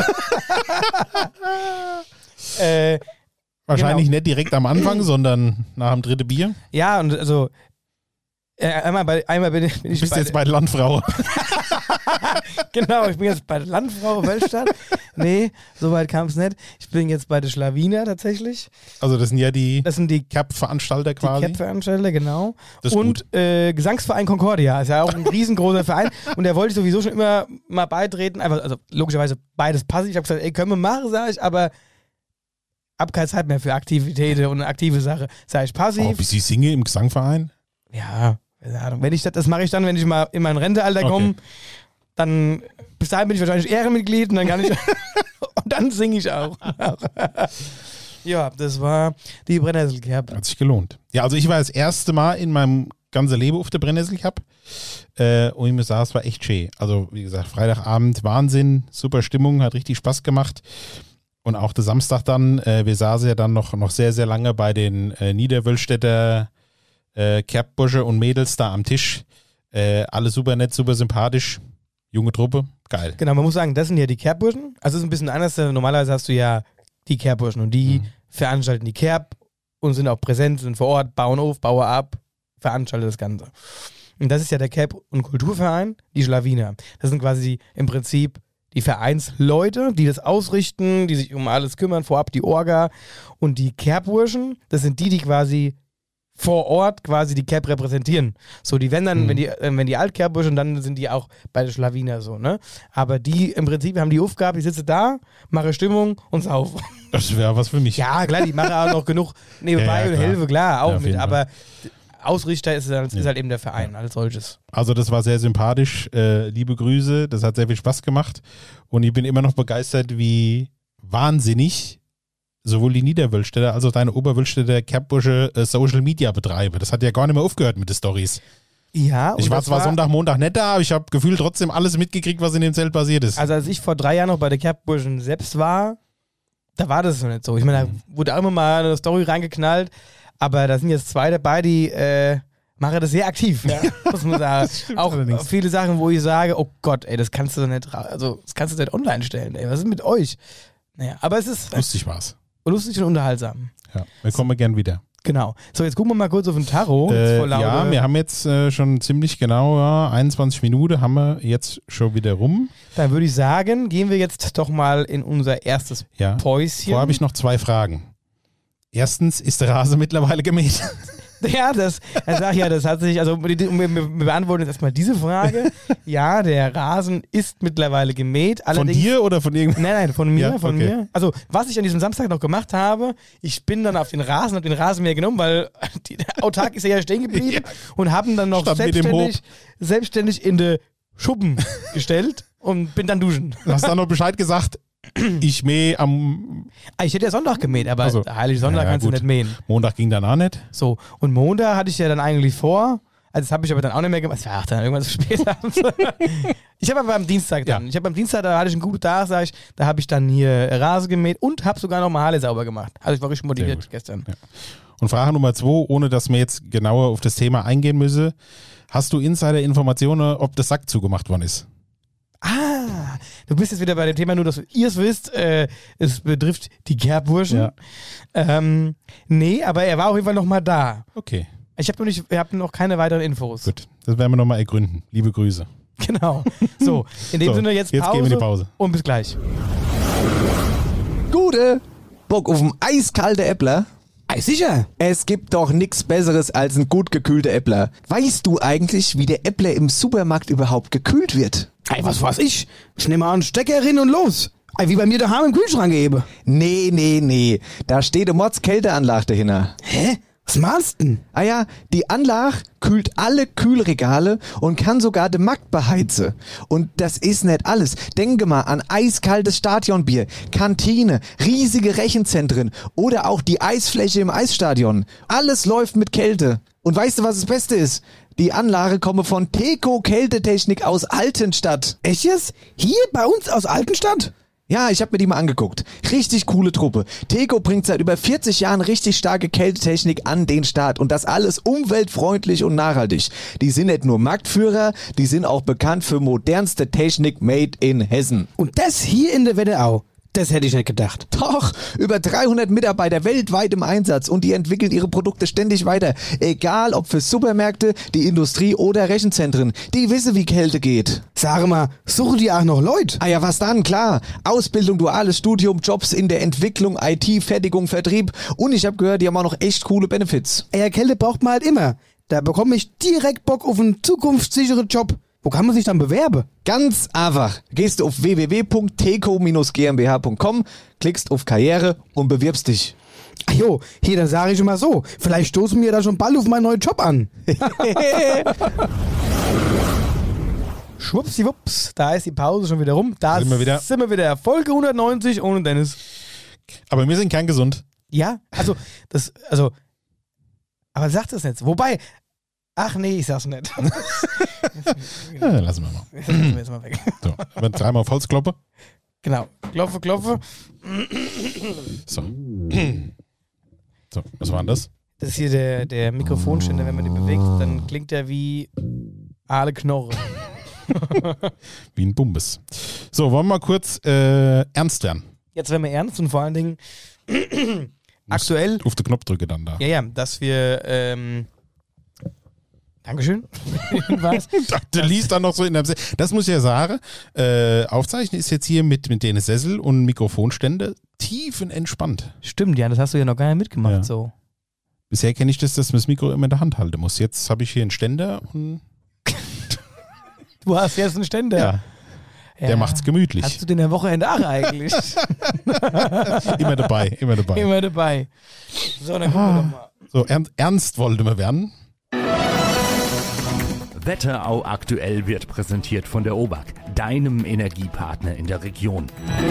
Wahrscheinlich nicht direkt am Anfang, sondern nach dem 3. Bier. Ja, und also einmal bin ich Du bist jetzt bei der Landfrau. Genau, ich bin jetzt bei der Landfrau Weltstadt. Nee, so weit kam es nicht. Ich bin jetzt bei der Schlawiner tatsächlich. Also das sind ja die Die CAP-Veranstalter quasi. CAP-Veranstalter, genau. Das ist Und Gesangsverein Concordia, ist ja auch ein riesengroßer Verein. Und der wollte ich sowieso schon immer mal beitreten. Einfach, also logischerweise beides passiv. Ich habe gesagt, ey, können wir machen, sage ich, aber hab keine Zeit mehr für Aktivitäten und eine aktive Sache. Sage ich passiv. Oh, wie Sie singen im Gesangverein? Ja, keine Ahnung. Wenn ich das mache ich dann, wenn ich mal in mein Rentealter komme, dann bis dahin bin ich wahrscheinlich Ehrenmitglied und dann kann ich und dann singe ich auch. Ja, das war die Brennnessel-Cup. Hat sich gelohnt. Ja, also ich war das erste Mal in meinem ganzen Leben auf der Brennnessel-Cup und ich muss sagen, es war echt schön. Also wie gesagt, Freitagabend Wahnsinn, super Stimmung, hat richtig Spaß gemacht. Und auch der Samstag dann, wir saßen ja dann noch sehr, sehr lange bei den Niederwölstädter Kerbbursche und Mädels da am Tisch. Alle super nett, super sympathisch. Junge Truppe, geil. Genau, man muss sagen, das sind ja die Kerbburschen. Also es ist ein bisschen anders. Normalerweise hast du ja die Kerbburschen und die veranstalten die Kerb und sind auch präsent, sind vor Ort, bauen auf, bauen ab, veranstalten das Ganze. Und das ist ja der Kerb- und Kulturverein, die Schlawiner. Das sind quasi im Prinzip die Vereinsleute, die das ausrichten, die sich um alles kümmern, vorab die Orga. Und die Kerbburschen, das sind die quasi vor Ort quasi die Kerb repräsentieren. So, die werden dann, wenn die Altkerbburschen, dann sind die auch bei der Schlawiner so, ne? Aber die im Prinzip haben die Aufgabe, ich sitze da, mache Stimmung und sauf. Das wäre was für mich. Ja, klar, die machen auch noch genug nebenbei und helfen, klar, auch Ja, mit. Aber Ausrichter ist halt eben der Verein als solches. Also das war sehr sympathisch. Liebe Grüße, das hat sehr viel Spaß gemacht. Und ich bin immer noch begeistert, wie wahnsinnig sowohl die Niederwölstädter als auch deine Oberwölstädter Kerbbursche Social Media betreiben. Das hat ja gar nicht mehr aufgehört mit den Stories. Ja. Ich war zwar Sonntag, Montag nicht da, aber ich habe gefühlt trotzdem alles mitgekriegt, was in dem Zelt passiert ist. Also als ich vor 3 Jahren noch bei der Kerbburschen selbst war, da war das noch nicht so. Ich meine, da wurde auch immer mal eine Story reingeknallt, aber da sind jetzt 2 dabei, die machen das sehr aktiv, muss man sagen. Auch allerdings. viele Sachen, wo ich sage, oh Gott, ey, das kannst du nicht online stellen, ey, was ist mit euch? Naja, aber es ist Lustig war's. lustig und unterhaltsam. Ja, wir kommen gern wieder. Genau. So, jetzt gucken wir mal kurz auf den Tarot. Ja, wir haben jetzt schon ziemlich genau 21 Minuten haben wir jetzt schon wieder rum. Dann würde ich sagen, gehen wir jetzt doch mal in unser erstes Päuschen. Vorher habe ich noch 2 Fragen. Erstens, ist der Rasen mittlerweile gemäht? Ja, das hat sich, also wir beantworten jetzt erstmal diese Frage. Ja, der Rasen ist mittlerweile gemäht. Von dir oder von irgendjemandem? Nein, von mir, Ja, okay. mir. Also, was ich an diesem Samstag noch gemacht habe, ich bin dann auf den Rasen, habe den Rasenmäher genommen, weil der Autark ist ja stehen geblieben und haben dann noch Statt mit dem selbstständig in den Schuppen gestellt und bin dann duschen. Du hast dann noch Bescheid gesagt, ich mähe am Ich hätte ja Sonntag gemäht, aber Also, Heilig Sonntag kannst gut. du nicht mähen. Montag ging dann auch nicht. So, und Montag hatte ich ja dann eigentlich vor, also das habe ich aber dann auch nicht mehr gemacht, es war dann irgendwann zu spät abends. Ich habe aber am Dienstag dann, da hatte ich einen guten Tag, sag ich, da habe ich dann hier Rasen gemäht und habe sogar noch mal Halle sauber gemacht. Also ich war richtig motiviert gestern. Ja. Und Frage Nummer 2, ohne dass wir jetzt genauer auf das Thema eingehen müssen, hast du Insider-Informationen, ob der Sack zugemacht worden ist? Ah, du bist jetzt wieder bei dem Thema, nur dass ihr es wisst, es betrifft die Kerbburschen. Ja. Nee, aber er war auf jeden Fall noch mal da. Okay, Ich habe noch keine weiteren Infos. gut. Das werden wir nochmal ergründen. Liebe Grüße. Genau. So, in dem So, Sinne jetzt jetzt Pause, gehen wir in die Pause. Und bis gleich. Gute Bock auf einen eiskalte Äppler? Sicher. Es gibt doch nichts Besseres als ein gut gekühlter Äppler. Weißt du eigentlich, wie der Äppler im Supermarkt überhaupt gekühlt wird? Ey, was weiß ich? Ich nehme einen Stecker rein und los. Ey, wie bei mir daheim im Kühlschrank eben. Nee. Da steht eine Mods-Kälteanlage dahinter. Hä? Was meinst du denn? Ah ja, die Anlage kühlt alle Kühlregale und kann sogar den Markt beheizen. Und das ist nicht alles. Denke mal an eiskaltes Stadionbier, Kantine, riesige Rechenzentren oder auch die Eisfläche im Eisstadion. Alles läuft mit Kälte. Und weißt du, was das Beste ist? Die Anlage komme von Teco Kältetechnik aus Altenstadt. Echt jetzt? Hier bei uns aus Altenstadt? Ja, ich habe mir die mal angeguckt. Richtig coole Truppe. Teco bringt seit über 40 Jahren richtig starke Kältetechnik an den Start und das alles umweltfreundlich und nachhaltig. Die sind nicht nur Marktführer, die sind auch bekannt für modernste Technik made in Hessen. Und das hier in der Wetterau, das hätte ich nicht gedacht. Doch, über 300 Mitarbeiter weltweit im Einsatz und die entwickeln ihre Produkte ständig weiter. Egal ob für Supermärkte, die Industrie oder Rechenzentren. Die wissen, wie Kälte geht. Sag mal, suchen die auch noch Leute? Ah ja, was dann? Klar. Ausbildung, duales Studium, Jobs in der Entwicklung, IT, Fertigung, Vertrieb und ich habe gehört, die haben auch noch echt coole Benefits. Ja, Kälte braucht man halt immer. Da bekomme ich direkt Bock auf einen zukunftssicheren Job. Wo kann man sich dann bewerben? Ganz einfach. Gehst du auf www.teco-gmbh.com, klickst auf Karriere und bewirbst dich. Ach jo, hier, dann sage ich immer so. Vielleicht stoßen wir da schon bald auf meinen neuen Job an. Schwuppsiwupps, da ist die Pause schon wieder rum. Da Sind wir wieder. Folge 190 ohne Dennis. Aber wir sind kerngesund. Ja, aber sagt es nicht. Wobei, ach nee, ich sag's nicht. Ja, lassen wir mal. Das lassen wir jetzt mal weg. So, aber dreimal auf Holzkloppe. Genau, Klopfe. So. So, was war denn das? Das ist hier der Mikrofonständer, wenn man den bewegt, dann klingt der wie Aale Knorre. Wie ein Bumbes. So, wollen wir mal kurz ernst werden. Jetzt werden wir ernst und vor allen Dingen aktuell. Auf den Knopf drücke dann da. Ja, dass wir Dankeschön. Du liest dann noch so in der. Das muss ich ja sagen. Aufzeichnen ist jetzt hier mit den Sessel und Mikrofonstände tiefenentspannt. Stimmt, ja, das hast du ja noch gar nicht mitgemacht. Ja. So. Bisher kenne ich das, dass man das Mikro immer in der Hand halten muss. Jetzt habe ich hier einen Ständer und. Du hast jetzt einen Ständer. Ja. Der macht's gemütlich. Hast du den am Wochenende auch eigentlich? Immer dabei. Immer dabei. So, dann gucken wir doch mal. So, ernst wollte man werden. Wetterau aktuell wird präsentiert von der OBAK, deinem Energiepartner in der Region.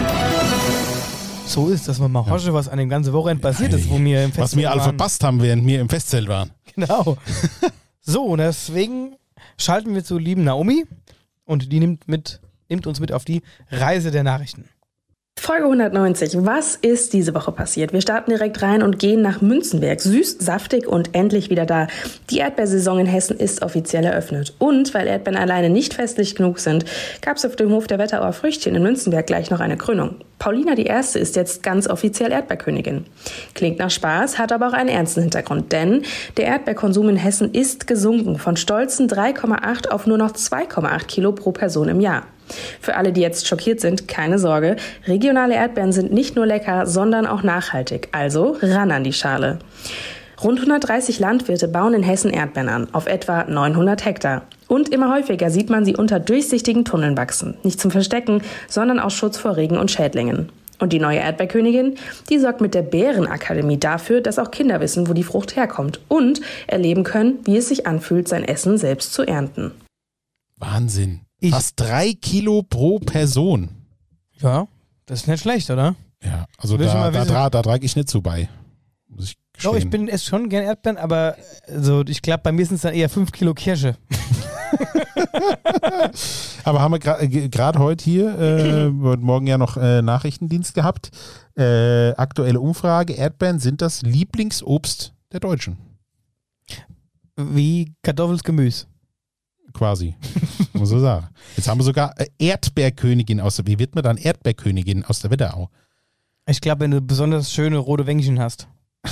So ist das, man mal hosche, was an dem ganzen Wochenende passiert ist, wo wir im Festzelt was wir alle verpasst haben, während wir im Festzelt waren. Genau. So, und deswegen schalten wir zu lieben Naomi und die nimmt uns mit auf die Reise der Nachrichten. Folge 190. Was ist diese Woche passiert? Wir starten direkt rein und gehen nach Münzenberg. Süß, saftig und endlich wieder da. Die Erdbeersaison in Hessen ist offiziell eröffnet. Und weil Erdbeeren alleine nicht festlich genug sind, gab es auf dem Hof der Wetterauer Früchtchen in Münzenberg gleich noch eine Krönung. Paulina die Erste ist jetzt ganz offiziell Erdbeerkönigin. Klingt nach Spaß, hat aber auch einen ernsten Hintergrund, denn der Erdbeerkonsum in Hessen ist gesunken von stolzen 3,8 auf nur noch 2,8 Kilo pro Person im Jahr. Für alle, die jetzt schockiert sind, keine Sorge. Regionale Erdbeeren sind nicht nur lecker, sondern auch nachhaltig. Also ran an die Schale. Rund 130 Landwirte bauen in Hessen Erdbeeren an, auf etwa 900 Hektar. Und immer häufiger sieht man sie unter durchsichtigen Tunneln wachsen. Nicht zum Verstecken, sondern aus Schutz vor Regen und Schädlingen. Und die neue Erdbeerkönigin, die sorgt mit der Bärenakademie dafür, dass auch Kinder wissen, wo die Frucht herkommt und erleben können, wie es sich anfühlt, sein Essen selbst zu ernten. Wahnsinn. Fast 3 Kilo pro Person. Ja, das ist nicht schlecht, oder? Ja, also da trage ich nicht so bei. Muss ich gestehen. Doch, ich esse schon gern Erdbeeren, aber also, ich glaube, bei mir sind es dann eher 5 Kilo Kirsche. Aber haben wir gerade heute hier, morgen ja noch Nachrichtendienst gehabt, aktuelle Umfrage, Erdbeeren sind das Lieblingsobst der Deutschen. Wie Kartoffelsgemüse. Quasi, muss man so sagen. Jetzt haben wir sogar Erdbeerkönigin wie wird man dann Erdbeerkönigin aus der Wetterau? Ich glaube, wenn du besonders schöne rote Wänkchen hast.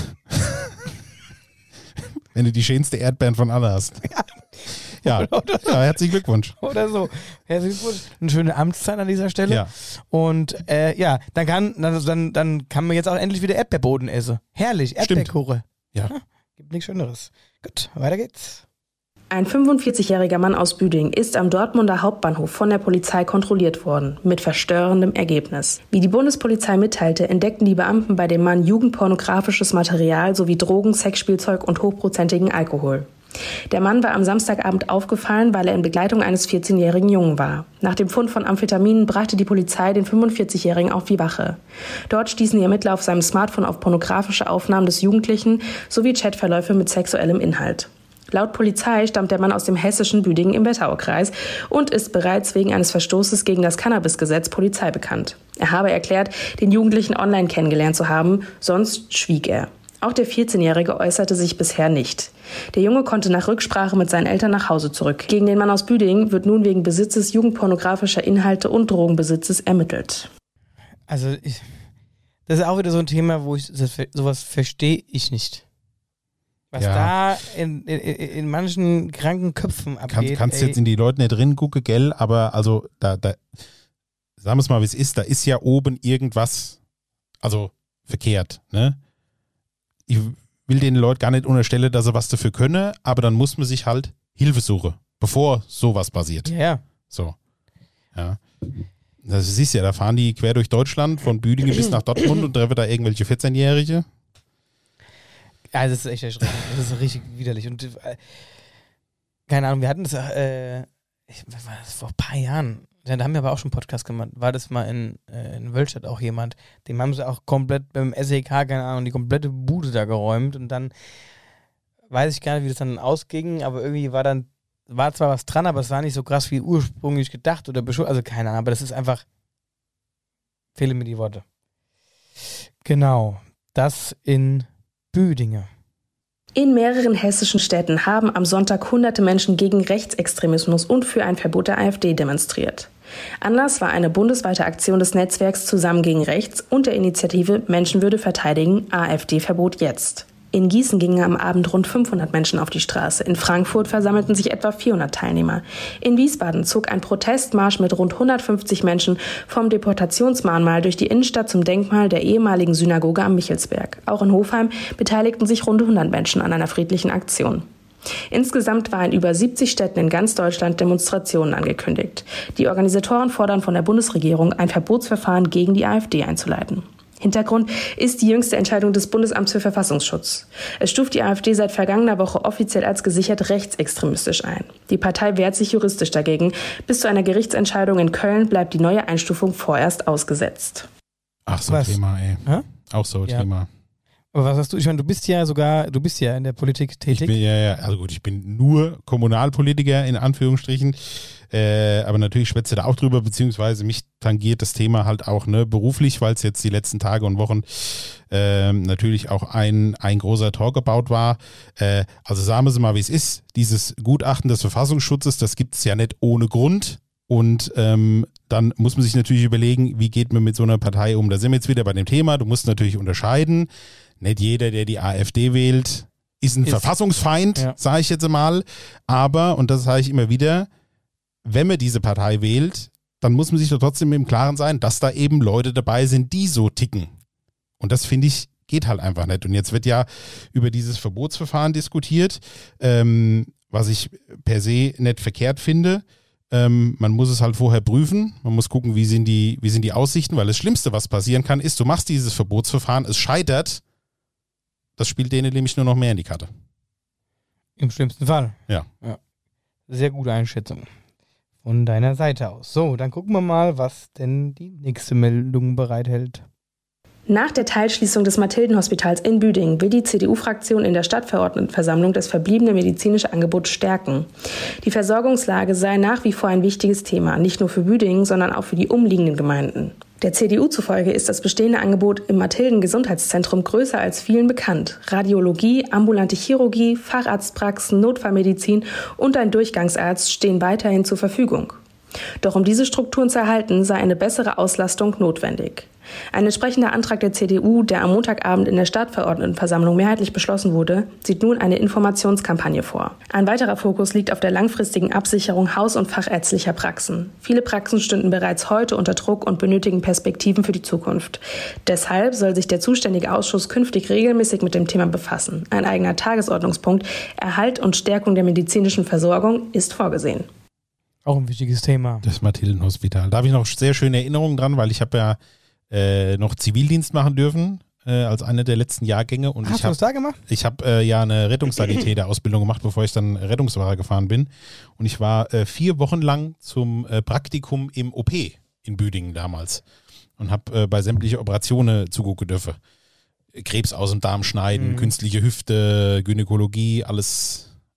Wenn du die schönste Erdbeeren von allen hast. Ja, herzlichen Glückwunsch. Oder so. Herzlichen Glückwunsch. Eine schöne Amtszeit an dieser Stelle. Ja. Und dann kann man jetzt auch endlich wieder Erdbeerboden essen. Herrlich, Erdbeerkuchen. Ja. Gibt nichts Schöneres. Gut, weiter geht's. Ein 45-jähriger Mann aus Büdingen ist am Dortmunder Hauptbahnhof von der Polizei kontrolliert worden, mit verstörendem Ergebnis. Wie die Bundespolizei mitteilte, entdeckten die Beamten bei dem Mann jugendpornografisches Material sowie Drogen, Sexspielzeug und hochprozentigen Alkohol. Der Mann war am Samstagabend aufgefallen, weil er in Begleitung eines 14-jährigen Jungen war. Nach dem Fund von Amphetaminen brachte die Polizei den 45-Jährigen auf die Wache. Dort stießen die Ermittler auf seinem Smartphone auf pornografische Aufnahmen des Jugendlichen sowie Chatverläufe mit sexuellem Inhalt. Laut Polizei stammt der Mann aus dem hessischen Büdingen im Wetteraukreis und ist bereits wegen eines Verstoßes gegen das Cannabisgesetz Polizei bekannt. Er habe erklärt, den Jugendlichen online kennengelernt zu haben, sonst schwieg er. Auch der 14-Jährige äußerte sich bisher nicht. Der Junge konnte nach Rücksprache mit seinen Eltern nach Hause zurück. Gegen den Mann aus Büdingen wird nun wegen Besitzes jugendpornografischer Inhalte und Drogenbesitzes ermittelt. Also, das ist auch wieder so ein Thema, wo sowas verstehe ich nicht. Was da in manchen kranken Köpfen abgeht. Kannst jetzt in die Leute nicht drin gucken, gell, aber also da sagen wir es mal, wie es ist, da ist ja oben irgendwas, also verkehrt, ne? Ich will den Leuten gar nicht unterstellen, dass sie was dafür können, aber dann muss man sich halt Hilfe suchen, bevor sowas passiert. Ja. So. Ja. Das siehst du ja, da fahren die quer durch Deutschland, von Büdingen bis nach Dortmund und treffen da irgendwelche 14-Jährige. Ja, das ist echt erschreckend. Das ist richtig widerlich. Und keine Ahnung, wir hatten das, was war das vor ein paar Jahren? Ja, da haben wir aber auch schon einen Podcast gemacht. War das mal in Wölstadt auch jemand? Dem haben sie auch komplett beim SEK, keine Ahnung, die komplette Bude da geräumt. Und dann weiß ich gar nicht, wie das dann ausging, aber irgendwie war zwar was dran, aber es war nicht so krass wie ursprünglich gedacht oder also keine Ahnung, aber das ist einfach, fehlen mir die Worte. Genau, das in Büdingen. In mehreren hessischen Städten haben am Sonntag hunderte Menschen gegen Rechtsextremismus und für ein Verbot der AfD demonstriert. Anlass war eine bundesweite Aktion des Netzwerks Zusammen gegen Rechts und der Initiative Menschenwürde verteidigen, AfD-Verbot jetzt. In Gießen gingen am Abend rund 500 Menschen auf die Straße. In Frankfurt versammelten sich etwa 400 Teilnehmer. In Wiesbaden zog ein Protestmarsch mit rund 150 Menschen vom Deportationsmahnmal durch die Innenstadt zum Denkmal der ehemaligen Synagoge am Michelsberg. Auch in Hofheim beteiligten sich rund 100 Menschen an einer friedlichen Aktion. Insgesamt waren in über 70 Städten in ganz Deutschland Demonstrationen angekündigt. Die Organisatoren fordern von der Bundesregierung, ein Verbotsverfahren gegen die AfD einzuleiten. Hintergrund ist die jüngste Entscheidung des Bundesamts für Verfassungsschutz. Es stuft die AfD seit vergangener Woche offiziell als gesichert rechtsextremistisch ein. Die Partei wehrt sich juristisch dagegen. Bis zu einer Gerichtsentscheidung in Köln bleibt die neue Einstufung vorerst ausgesetzt. Ach so, ein Thema, ey. Hä? Auch so ein Thema. Aber was hast du? Ich meine, du bist ja in der Politik tätig. Ich bin nur Kommunalpolitiker, in Anführungsstrichen. Aber natürlich schwätze da auch drüber, beziehungsweise mich tangiert das Thema halt auch beruflich, weil es jetzt die letzten Tage und Wochen natürlich auch ein großer Talkabout war. Also sagen wir es mal, wie es ist. Dieses Gutachten des Verfassungsschutzes, das gibt es ja nicht ohne Grund. Und dann muss man sich natürlich überlegen, wie geht man mit so einer Partei um. Da sind wir jetzt wieder bei dem Thema. Du musst natürlich unterscheiden. Nicht jeder, der die AfD wählt, ist ein Verfassungsfeind, sage ich jetzt mal. Aber, und das sage ich immer wieder, wenn man diese Partei wählt, dann muss man sich doch trotzdem im Klaren sein, dass da eben Leute dabei sind, die so ticken. Und das, finde ich, geht halt einfach nicht. Und jetzt wird ja über dieses Verbotsverfahren diskutiert, was ich per se nicht verkehrt finde. Man muss es halt vorher prüfen, man muss gucken, wie sind die Aussichten, weil das Schlimmste, was passieren kann, ist, du machst dieses Verbotsverfahren, es scheitert, das spielt denen nämlich nur noch mehr in die Karte. Im schlimmsten Fall. Ja. Sehr gute Einschätzung von deiner Seite aus. So, dann gucken wir mal, was denn die nächste Meldung bereithält. Nach der Teilschließung des Mathildenhospitals in Büdingen will die CDU-Fraktion in der Stadtverordnetenversammlung das verbliebene medizinische Angebot stärken. Die Versorgungslage sei nach wie vor ein wichtiges Thema, nicht nur für Büdingen, sondern auch für die umliegenden Gemeinden. Der CDU zufolge ist das bestehende Angebot im Mathilden-Gesundheitszentrum größer als vielen bekannt. Radiologie, ambulante Chirurgie, Facharztpraxen, Notfallmedizin und ein Durchgangsarzt stehen weiterhin zur Verfügung. Doch um diese Strukturen zu erhalten, sei eine bessere Auslastung notwendig. Ein entsprechender Antrag der CDU, der am Montagabend in der Stadtverordnetenversammlung mehrheitlich beschlossen wurde, sieht nun eine Informationskampagne vor. Ein weiterer Fokus liegt auf der langfristigen Absicherung haus- und fachärztlicher Praxen. Viele Praxen stünden bereits heute unter Druck und benötigen Perspektiven für die Zukunft. Deshalb soll sich der zuständige Ausschuss künftig regelmäßig mit dem Thema befassen. Ein eigener Tagesordnungspunkt, Erhalt und Stärkung der medizinischen Versorgung, ist vorgesehen. Auch ein wichtiges Thema. Das Mathildenhospital. Da habe ich noch sehr schöne Erinnerungen dran, weil ich habe ja noch Zivildienst machen dürfen als einer der letzten Jahrgänge. Und Hast du das da gemacht? Ich habe ja eine Rettungssanitäter-Ausbildung gemacht, bevor ich dann Rettungsfahrer gefahren bin. Und ich war 4 Wochen lang zum Praktikum im OP in Büdingen damals und habe bei sämtlichen Operationen zugucken dürfen. Krebs aus dem Darm schneiden, künstliche Hüfte, Gynäkologie, alles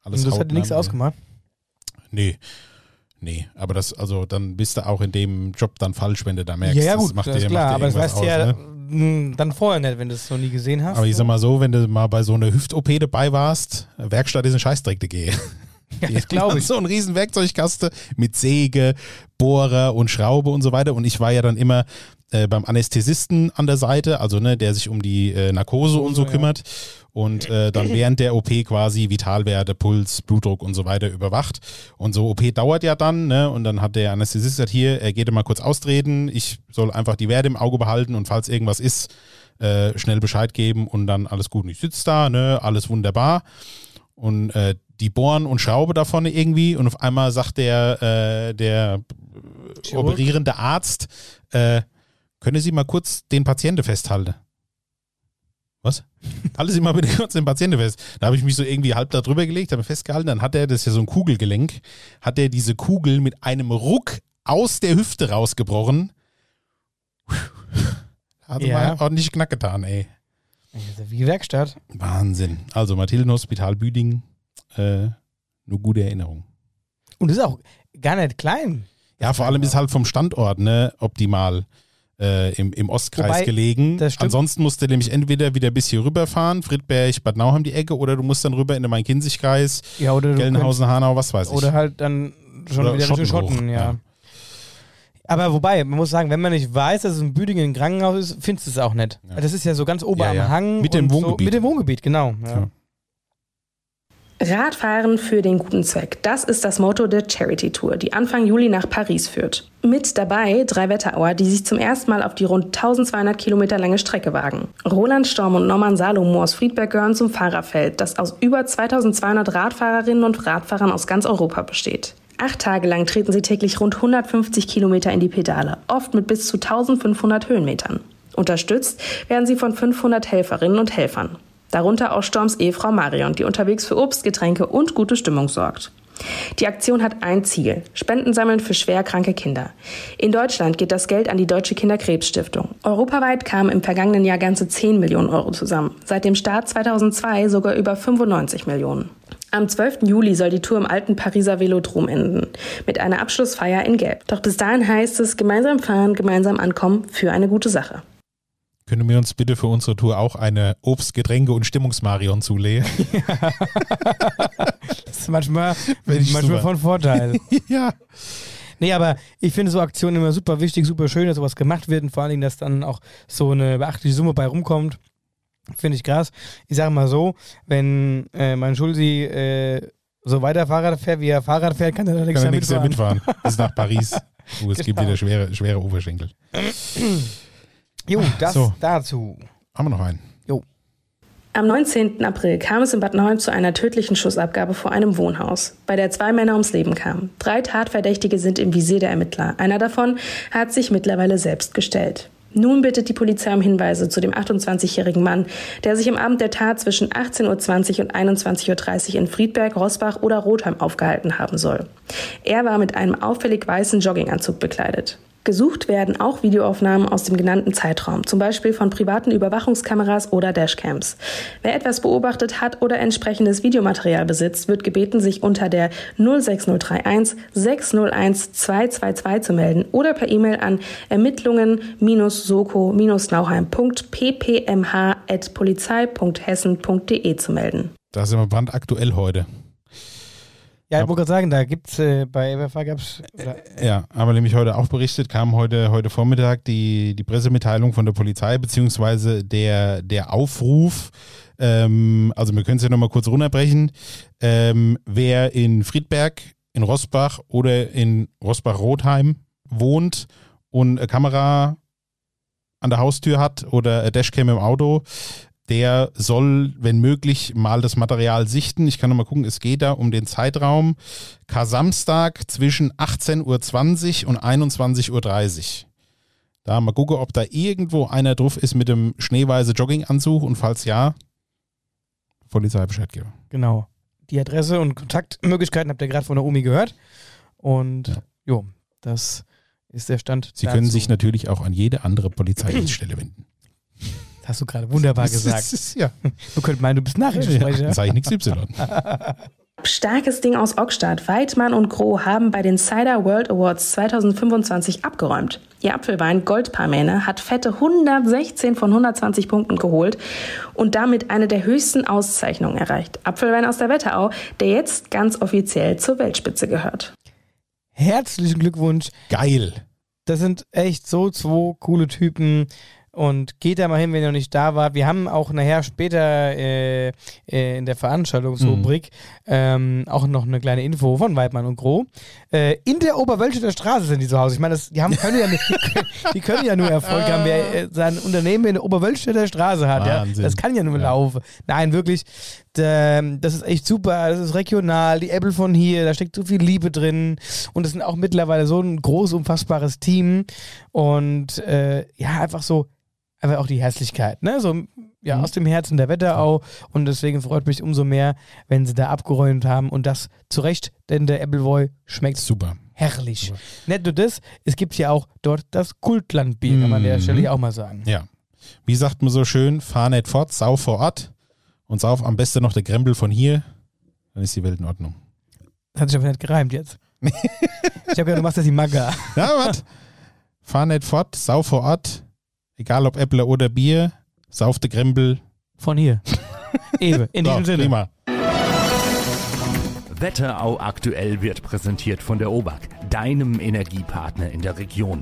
alles Und das hat dir nichts hautnah. ausgemacht? Nee, aber das, also dann bist du auch in dem Job dann falsch, wenn du da merkst, Ja, gut, das macht das dir, ist klar, macht dir aber das irgendwas weißt du ja aus, ne? dann vorher nicht, wenn du es noch nie gesehen hast. Aber ich sag mal so, wenn du mal bei so einer Hüft-OP dabei warst, Werkstatt ist ein Scheißdreck, der gehe. Ja, das glaube ich. So ein riesen Werkzeugkasten mit Säge, Bohrer und Schraube und so weiter. Und ich war ja dann immer beim Anästhesisten an der Seite, also ne, der sich um die Narkose und so ja. kümmert und dann während der OP quasi Vitalwerte, Puls, Blutdruck und so weiter überwacht. Und so OP dauert ja dann, ne? Und dann hat der Anästhesist gesagt, hier, er geht mal kurz austreten, ich soll einfach die Werte im Auge behalten und falls irgendwas ist, schnell Bescheid geben und dann alles gut. Und ich sitze da, ne, alles wunderbar. Und die bohren und Schraube da vorne irgendwie und auf einmal sagt der Chirurg? operierende Arzt, können Sie mal kurz den Patienten festhalten? Was? Halten Sie mal bitte kurz den Patienten fest. Da habe ich mich so irgendwie halb da drüber gelegt, habe festgehalten, dann hat er, das ist ja so ein Kugelgelenk, hat er diese Kugel mit einem Ruck aus der Hüfte rausgebrochen. Hat mal ordentlich Knack getan, ey. Also wie Werkstatt. Wahnsinn. Also Mathildenhospital Büdingen, nur gute Erinnerung. Und das ist auch gar nicht klein. Ja, vor allem ist halt vom Standort, ne, optimal im Ostkreis Wobei, gelegen. das stimmt. Ansonsten musst du nämlich entweder wieder bis hier rüberfahren, Friedberg, Bad Nauheim die Ecke, oder du musst dann rüber in den Main-Kinzig-Kreis, Ja, oder du Gelnhausen, Hanau, was weiß ich. Oder halt dann schon Oder wieder Richtung Schotten Schotten, hoch, ja. ja. Aber wobei, man muss sagen, wenn man nicht weiß, dass es in Büdingen ein Krankenhaus ist, findest du es auch nicht. Ja. Das ist ja so ganz oben Ja, ja. am Hang. Mit dem und Wohngebiet. So, mit dem Wohngebiet, genau. Ja. Ja. Radfahren für den guten Zweck. Das ist das Motto der Charity Tour, die Anfang Juli nach Paris führt. Mit dabei 3 Wetterauer, die sich zum ersten Mal auf die rund 1200 Kilometer lange Strecke wagen. Roland Storm und Norman Salomo aus Friedberg gehören zum Fahrerfeld, das aus über 2200 Radfahrerinnen und Radfahrern aus ganz Europa besteht. 8 Tage lang treten sie täglich rund 150 Kilometer in die Pedale, oft mit bis zu 1500 Höhenmetern. Unterstützt werden sie von 500 Helferinnen und Helfern. Darunter auch Storms Ehefrau Marion, die unterwegs für Obst, Getränke und gute Stimmung sorgt. Die Aktion hat ein Ziel: Spenden sammeln für schwerkranke Kinder. In Deutschland geht das Geld an die Deutsche Kinderkrebsstiftung. Europaweit kamen im vergangenen Jahr ganze 10 Millionen Euro zusammen. Seit dem Start 2002 sogar über 95 Millionen. Am 12. Juli soll die Tour im alten Pariser Velodrom enden, mit einer Abschlussfeier in Gelb. Doch bis dahin heißt es, gemeinsam fahren, gemeinsam ankommen für eine gute Sache. Können wir uns bitte für unsere Tour auch eine Obst-, Getränke- und Stimmungsmarion zulegen? Das ist manchmal super. von Vorteil. Ja. Nee, aber ich finde so Aktionen immer super wichtig, super schön, dass sowas gemacht wird und vor allen Dingen, dass dann auch so eine beachtliche Summe bei rumkommt. Finde ich krass. Ich sage mal so, wenn mein Schulzi so weiter Fahrrad fährt, wie er Fahrrad fährt, kann er da Kann nichts er mehr nichts mehr mitfahren. Bis nach Paris. Es gibt Genau. wieder schwere Oberschenkel. Jo, das So. dazu. Haben wir noch einen? Am 19. April kam es in Bad Nauheim zu einer tödlichen Schussabgabe vor einem Wohnhaus, bei der 2 Männer ums Leben kamen. 3 Tatverdächtige sind im Visier der Ermittler. Einer davon hat sich mittlerweile selbst gestellt. Nun bittet die Polizei um Hinweise zu dem 28-jährigen Mann, der sich am Abend der Tat zwischen 18.20 Uhr und 21.30 Uhr in Friedberg, Roßbach oder Rotheim aufgehalten haben soll. Er war mit einem auffällig weißen Jogginganzug bekleidet. Gesucht werden auch Videoaufnahmen aus dem genannten Zeitraum, zum Beispiel von privaten Überwachungskameras oder Dashcams. Wer etwas beobachtet hat oder entsprechendes Videomaterial besitzt, wird gebeten, sich unter der 06031 601 222 zu melden oder per E-Mail an ermittlungen-soko-nauheim.ppmh@polizei.hessen.de zu melden. Da sind wir brandaktuell heute. Ja, ich wollte gerade sagen, da gibt es bei FFH gab es. Ja, haben wir nämlich heute auch berichtet, kam heute Vormittag die Pressemitteilung von der Polizei, beziehungsweise der Aufruf, also wir können es ja nochmal kurz runterbrechen, wer in Friedberg, in Roßbach oder in Roßbach-Rotheim wohnt und eine Kamera an der Haustür hat oder eine Dashcam im Auto, der soll, wenn möglich, mal das Material sichten. Ich kann noch mal gucken, es geht da um den Zeitraum Kar-Samstag zwischen 18.20 Uhr und 21.30 Uhr. Da mal gucken, ob da irgendwo einer drauf ist mit dem schneeweiße Jogginganzug und falls ja, Polizei Bescheid geben. Genau. Die Adresse und Kontaktmöglichkeiten habt ihr gerade von der Omi gehört. Und jo, das ist der Stand. Sie können sich natürlich auch an jede andere Polizeidienststelle wenden. Das hast du gerade wunderbar gesagt. Ja. Du könntest meinen, du bist Nachrichtensprecher. Dann sage ich nichts Y. Starkes Ding aus Ockstadt. Weidmann und Groh haben bei den Cider World Awards 2025 abgeräumt. Ihr Apfelwein Goldparmäne hat fette 116 von 120 Punkten geholt und damit eine der höchsten Auszeichnungen erreicht. Apfelwein aus der Wetterau, der jetzt ganz offiziell zur Weltspitze gehört. Herzlichen Glückwunsch. Geil. Das sind echt so 2 coole Typen. Und geht da mal hin, wenn ihr noch nicht da wart. Wir haben auch nachher später in der Veranstaltungsrubrik auch noch eine kleine Info von Weidmann und Groh. In der Oberwölscheder Straße sind die zu Hause. Ich meine, die können ja nur Erfolg haben, wer sein Unternehmen in der Oberwölscheder Straße hat. Ja? Das kann ja nur laufen. Nein, wirklich, das ist echt super. Das ist regional, die Äpfel von hier, da steckt so viel Liebe drin. Und es sind auch mittlerweile so ein groß, unfassbares Team. Und einfach so, einfach auch die Herzlichkeit, ne? So, ja, aus dem Herzen der Wetterau. Und deswegen freut mich umso mehr, wenn sie da abgeräumt haben. Und das zu Recht, denn der Appleboy schmeckt super. Herrlich. Super. Nicht nur das, es gibt ja auch dort das Kultlandbier, kann man an der Stelle auch mal sagen. Ja. Wie sagt man so schön, fahr nicht fort, sau vor Ort und sauf am besten noch der Krempel von hier, dann ist die Welt in Ordnung. Das hat sich aber nicht gereimt jetzt. Ich habe gedacht, du machst das die Magga. Ja, was? Fahr nicht fort, sau vor Ort. Egal ob Äpfel oder Bier, sauf de Krempel. Von hier. Eben, in diesem Sinne. Prima. Wetterau aktuell wird präsentiert von der OBAK, deinem Energiepartner in der Region.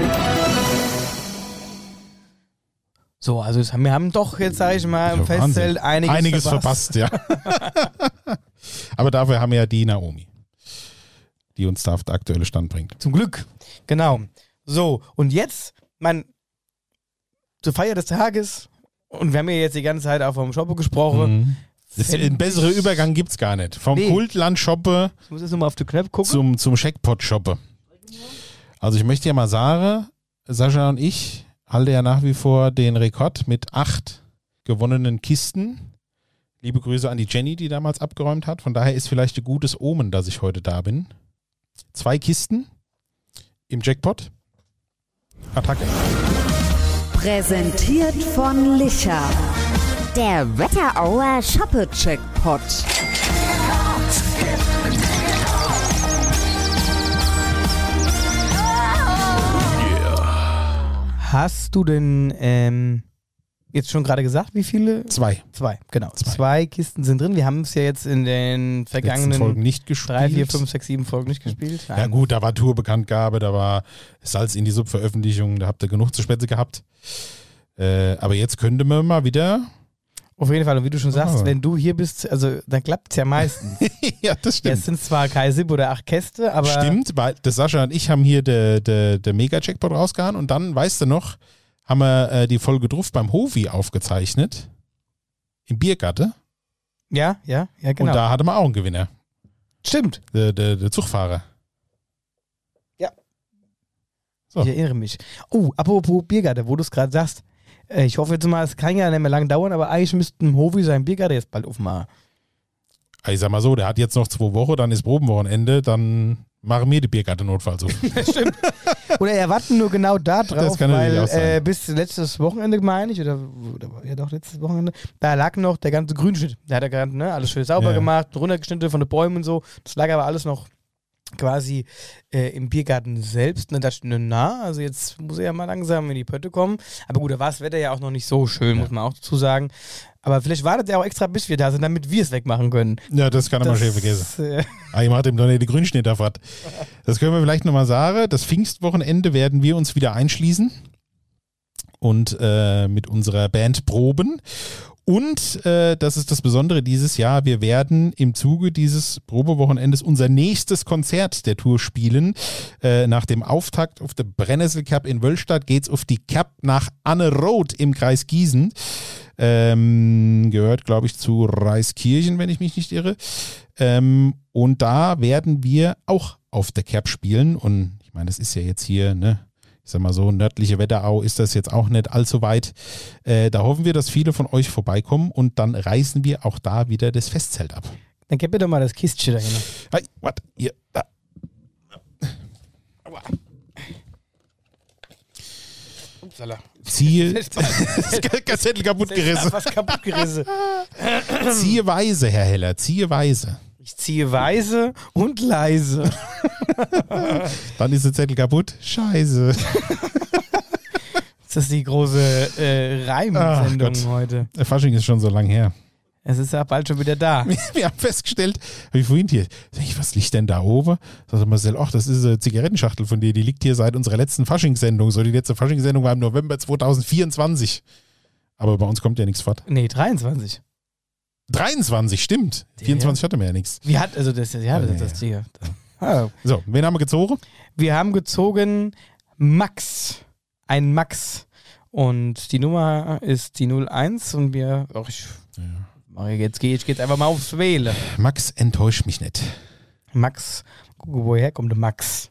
So, also wir haben doch jetzt, sage ich mal, im Festzelt einiges verpasst. Ja. Aber dafür haben wir ja die Naomi, die uns da auf den aktuellen Stand bringt. Zum Glück, genau. So, und jetzt, zur Feier des Tages, und wir haben ja jetzt die ganze Zeit auch vom Shoppe gesprochen. Einen besseren Übergang gibt es gar nicht. Vom Kultland Shoppe ich muss jetzt nochmal auf die Knöpfe gucken. zum Jackpot Shoppe. Also ich möchte ja mal sagen, Sascha und ich halte ja nach wie vor den Rekord mit 8 gewonnenen Kisten. Liebe Grüße an die Jenny, die damals abgeräumt hat. Von daher ist vielleicht ein gutes Omen, dass ich heute da bin. 2 Kisten im Jackpot. Attacke. Präsentiert von Licher. Der Wetterauer Shoppe-Jackpot. Hast du denn jetzt schon gerade gesagt, wie viele? 2. 2, genau. 2 Kisten sind drin. Wir haben es ja jetzt in den vergangenen Folgen nicht gespielt. 3, 4, 5, 6, 7 Folgen nicht gespielt. Ja gut, da war Tourbekanntgabe, da war Salz in die Sub-Veröffentlichung, da habt ihr genug zu Spätze gehabt. Aber jetzt könnte man mal wieder... Auf jeden Fall, und wie du schon sagst, wenn du hier bist, also dann klappt es ja meistens. Ja, das stimmt. Es sind zwar keine 7 oder 8 Käste, aber... Stimmt, weil das Sascha und ich haben hier der Mega-Jackpot rausgehauen und dann, weißt du noch, haben wir die Folge drauf beim Hofi aufgezeichnet. Im Biergarten. Ja, genau. Und da hatte man auch einen Gewinner. Stimmt. Der Zugfahrer. Ja. So. Ich erinnere mich. Oh, apropos Biergarten, wo du es gerade sagst. Ich hoffe jetzt mal, es kann ja nicht mehr lang dauern, aber eigentlich müsste ein Hofi sein Biergarten jetzt bald aufmachen. Ich sag mal so, der hat jetzt noch 2 Wochen, dann ist Probenwochenende, dann machen wir die Biergarten notfalls auf. Stimmt. Oder er wartet nur genau da drauf, das kann weil auch sein. bis letztes Wochenende, meine ich, oder ja doch, letztes Wochenende, da lag noch der ganze Grünschnitt. Der hat er gerade alles schön sauber gemacht, runtergeschnitten von den Bäumen und so. Das lag aber alles noch quasi im Biergarten selbst. Und da dachte ich, also jetzt muss er ja mal langsam in die Pötte kommen. Aber gut, da war das Wetter ja auch noch nicht so schön, muss man auch dazu sagen. Aber vielleicht wartet er auch extra, bis wir da sind, damit wir es wegmachen können. Ja, das kann er mal schön vergessen. Ich mache dem doch nicht die Grünschnitt davon. Das können wir vielleicht nochmal sagen. Das Pfingstwochenende werden wir uns wieder einschließen und mit unserer Band proben. Und das ist das Besondere dieses Jahr, wir werden im Zuge dieses Probewochenendes unser nächstes Konzert der Tour spielen. Nach dem Auftakt auf der Brennnessel Cup in Wölstadt geht's auf die Cup nach Anne-Roth im Kreis Gießen. Gehört, glaube ich, zu Reiskirchen, wenn ich mich nicht irre. Und da werden wir auch auf der Cup spielen. Und ich meine, das ist ja jetzt hier, ne? Ich sag mal so, nördliche Wetterau ist das jetzt auch nicht allzu weit. Da hoffen wir, dass viele von euch vorbeikommen und dann reißen wir auch da wieder das Festzelt ab. Dann gib mir doch mal das Kistchen dahin. Hey, warte, hier, da. Aua. Upsala. Ziehe, das Kassettel kaputt gerissen. Fast kaputt gerissen. Ziehe weise, Herr Heller, ziehe weise. Ich ziehe weise und leise. Dann ist der Zettel kaputt. Scheiße. Das ist die große Reimsendung Gott. heute. Der Fasching ist schon so lang her. Es ist ja bald schon wieder da. Wir haben festgestellt, habe ich vorhin hier, was liegt denn da oben? Sagt Marcel, ach, das ist eine Zigarettenschachtel von dir, die liegt hier seit unserer letzten Faschingssendung. So, die letzte Faschingssendung war im November 2024. Aber bei uns kommt ja nichts fort. Nee, 23. 23, stimmt. Ja. 24 hatte mir ja nichts. Wie hat, also das hier. Ah. So, wen haben wir gezogen? Wir haben gezogen Max. Ein Max. Und die Nummer ist die 01 und wir, jetzt geht's einfach mal aufs Wählen. Max, enttäuscht mich nicht. Max, guck, woher kommt der Max?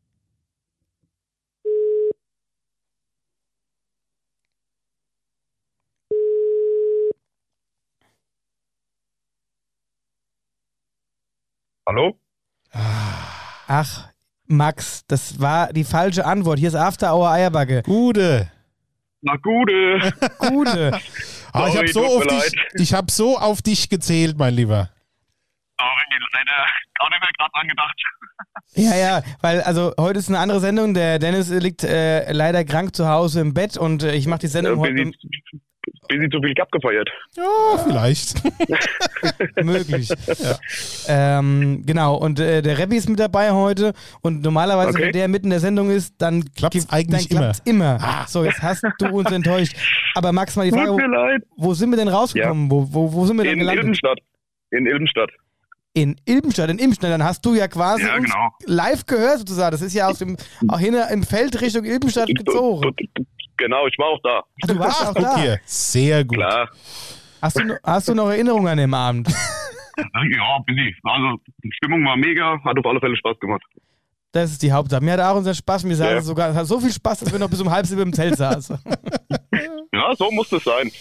Hallo? Ach, Max, das war die falsche Antwort. Hier ist After Hour Eierbacke. Gute. Na gute. Gute. Ich habe so auf dich gezählt, mein Lieber. Sorry, leider auch nicht mehr gerade angedacht. Ja, weil also heute ist eine andere Sendung. Der Dennis liegt leider krank zu Hause im Bett und ich mache die Sendung heute. Bisschen zu viel abgefeiert. Ja, vielleicht. Möglich. Ja. Genau, und der Rebbi ist mit dabei heute und normalerweise, wenn der mitten in der Sendung ist, dann klappt's eigentlich immer. So, jetzt hast du uns enttäuscht. Aber Max, mal die Frage, wo sind wir denn rausgekommen? Ja. Wo sind wir denn gelandet? In Ilbenstadt. In Ilbenstadt, dann hast du ja quasi live gehört sozusagen. Das ist ja auch hin im Feld Richtung Ilbenstadt gezogen. Genau, ich war auch da. Du warst auch da? Okay. Sehr gut. Klar. Hast du noch Erinnerungen an den Abend? Ja, busy. Also, die Stimmung war mega, hat auf alle Fälle Spaß gemacht. Das ist die Hauptsache. Mir hat auch unser Spaß. Mir sagen sogar, es hat so viel Spaß, dass wir noch bis um 6:30 im Zelt saßen. Ja, so muss es sein.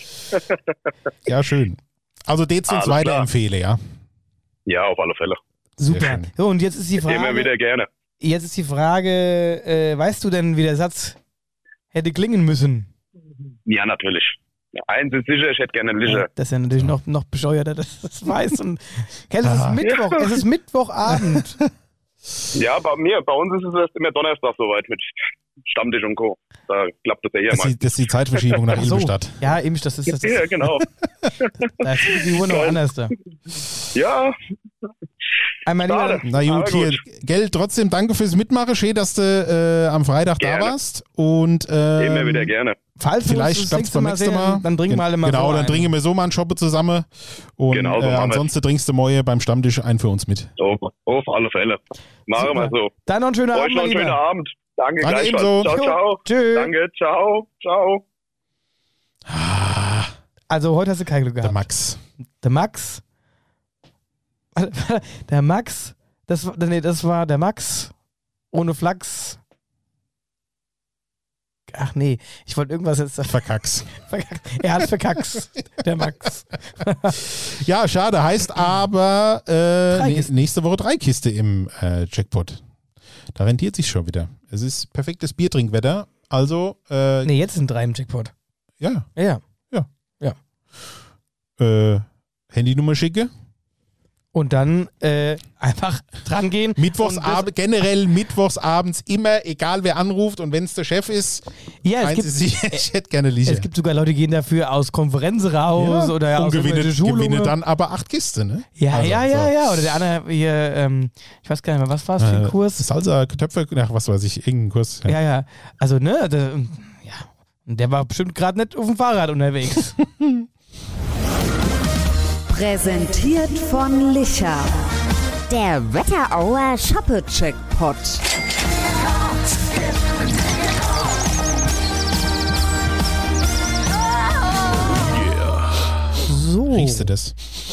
Ja, schön. Also das uns weiterempfehle, ja? Ja, auf alle Fälle. Super. So, und jetzt ist die Frage. Immer wieder gerne. Jetzt ist die Frage, weißt du denn, wie der Satz hätte klingen müssen? Ja, natürlich. Eins ist sicher, ich hätte gerne einen Licher. Das ist ja natürlich noch bescheuerter, dass das weiß. Und es ist Mittwoch, es ist Mittwochabend. Ja, bei uns ist es erst immer Donnerstag soweit mit Stammtisch und Co. Da klappt das ja hier mal. Das ist die Zeitverschiebung nach Ilbenstadt. Ja, Ilbenstadt, das ist das. Ja, genau. Da ist die Uhr noch anders da. Ja. Einmal lieber. Na gut, hier, Gell, trotzdem danke fürs Mitmachen. Schön, dass du am Freitag da warst. Und immer wieder gerne. Falls vielleicht klappt es beim nächsten Mal. Dann trinken wir alle mal Genau, dann trinken wir so mal einen Shoppe zusammen. Und genau, so ansonsten trinkst du morgen beim Stammtisch einen für uns mit. Auf alle Fälle. Machen wir so. Dann noch einen schönen Abend. Noch einen schönen Abend. Danke gleichfalls. Ebenso. Ciao, ciao. Tschüss. Danke, ciao, ciao. Also heute hast du kein Glück gehabt. Der Max. Der Max? Der Max? Das war der Max. Ohne Flachs. Ach nee, ich wollte irgendwas jetzt sagen. Verkack's. Er hat verkack's, der Max. Ja, schade. Heißt aber nächste Woche 3 Kiste im Jackpot. Da rentiert sich schon wieder. Es ist perfektes Biertrinkwetter. Also. Nee, jetzt sind 3 im Jackpot. Ja. Ja. Handynummer schicke. Und dann einfach dran gehen. Generell mittwochsabends immer, egal wer anruft und wenn es der Chef ist, ja, ich hätte gerne Licher. Es gibt sogar Leute, die gehen dafür aus Konferenzen raus oder aus gewinne dann aber 8 Kisten, ne? Ja. Oder der andere hier, ich weiß gar nicht mehr, was war es für ein Kurs? Salsa, Töpfe, was weiß ich, irgendein Kurs. Ja. Also, ne, und der war bestimmt gerade nicht auf dem Fahrrad unterwegs. Präsentiert von Licher. Der Wetterauer Shoppe-Checkpot. So. Riechst du das?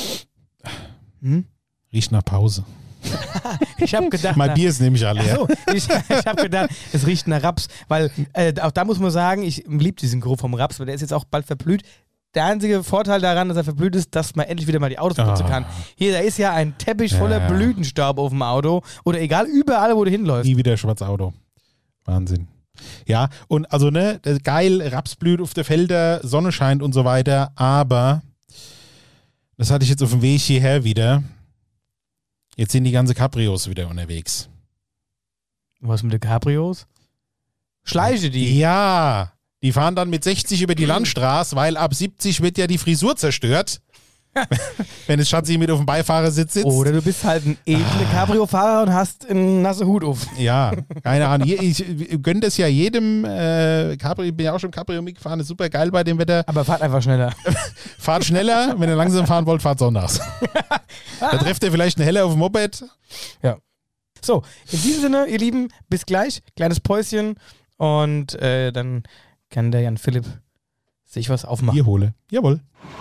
Riecht nach Pause. Ich habe gedacht... Mein Bier ist nämlich alle leer. Ich habe gedacht, es riecht nach Raps, weil auch da muss man sagen, ich liebe diesen Geruch vom Raps, weil der ist jetzt auch bald verblüht. Der einzige Vorteil daran, dass er verblüht ist, dass man endlich wieder mal die Autos putzen kann. Hier, da ist ja ein Teppich voller Blütenstaub auf dem Auto oder egal, überall, wo du hinläufst. Nie wieder schwarzes Auto. Wahnsinn. Ja, und also, ne, geil, Raps blüht auf der Felder, Sonne scheint und so weiter, aber das hatte ich jetzt auf dem Weg hierher wieder. Jetzt sind die ganzen Cabrios wieder unterwegs. Was mit den Cabrios? Schleiche die? Ja, die fahren dann mit 60 über die Landstraße, weil ab 70 wird ja die Frisur zerstört. Wenn das Schatzi mit auf dem Beifahrersitz sitzt. Oder du bist halt ein edler Cabrio-Fahrer und hast einen nassen Hut auf. Ja, keine Ahnung. Ich gönne das ja jedem. Cabrio, ich bin ja auch schon Cabrio mitgefahren, ist super geil bei dem Wetter. Aber fahrt einfach schneller. Fahrt schneller, wenn ihr langsam fahren wollt, fahrt sonntags. Da trefft ihr vielleicht eine Helle auf dem Moped. Ja. So, in diesem Sinne, ihr Lieben, bis gleich. Kleines Päuschen und dann kann der Jan Philipp sich was aufmachen. Bier hole. Jawohl.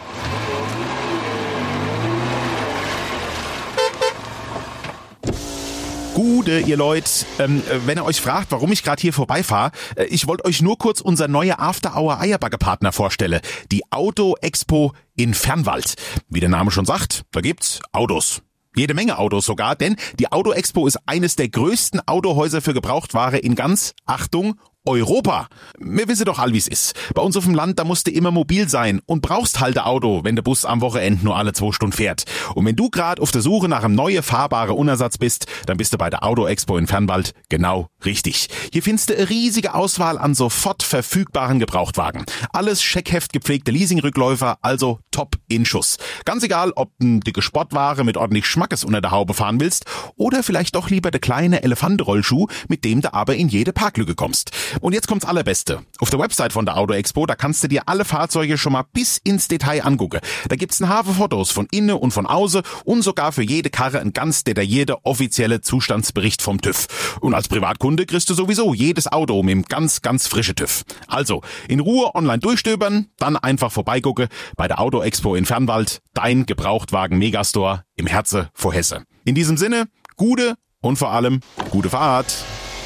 Gute, ihr Leute. Wenn ihr euch fragt, warum ich gerade hier vorbeifahre, ich wollte euch nur kurz unser neuer After-Hour-Eierbagger-Partner vorstellen. Die Auto-Expo in Fernwald. Wie der Name schon sagt, da gibt's Autos. Jede Menge Autos sogar, denn die Auto-Expo ist eines der größten Autohäuser für Gebrauchtware in ganz, Achtung, Europa. Wir wissen doch all, wie's ist. Bei uns auf dem Land, da musst du immer mobil sein und brauchst halt ein Auto, wenn der Bus am Wochenende nur alle 2 Stunden fährt. Und wenn du gerade auf der Suche nach einem neuen fahrbaren Unersatz bist, dann bist du bei der Auto-Expo in Fernwald genau richtig. Hier findest du eine riesige Auswahl an sofort verfügbaren Gebrauchtwagen. Alles Scheckheft gepflegte Leasingrückläufer, also top in Schuss. Ganz egal, ob du dicke Sportware mit ordentlich Schmackes unter der Haube fahren willst oder vielleicht doch lieber der kleine Elefantenrollschuh, mit dem du aber in jede Parklücke kommst. Und jetzt kommt's Allerbeste. Auf der Website von der Auto Expo, da kannst du dir alle Fahrzeuge schon mal bis ins Detail angucken. Da gibt's einen Haufen Fotos von innen und von außen und sogar für jede Karre ein ganz detaillierter offizielle Zustandsbericht vom TÜV. Und als Privatkunde kriegst du sowieso jedes Auto mit einem ganz, ganz frischen TÜV. Also, in Ruhe online durchstöbern, dann einfach vorbeigucken bei der Auto Expo in Fernwald, dein Gebrauchtwagen-Megastore im Herzen vor Hesse. In diesem Sinne, gute und vor allem gute Fahrt.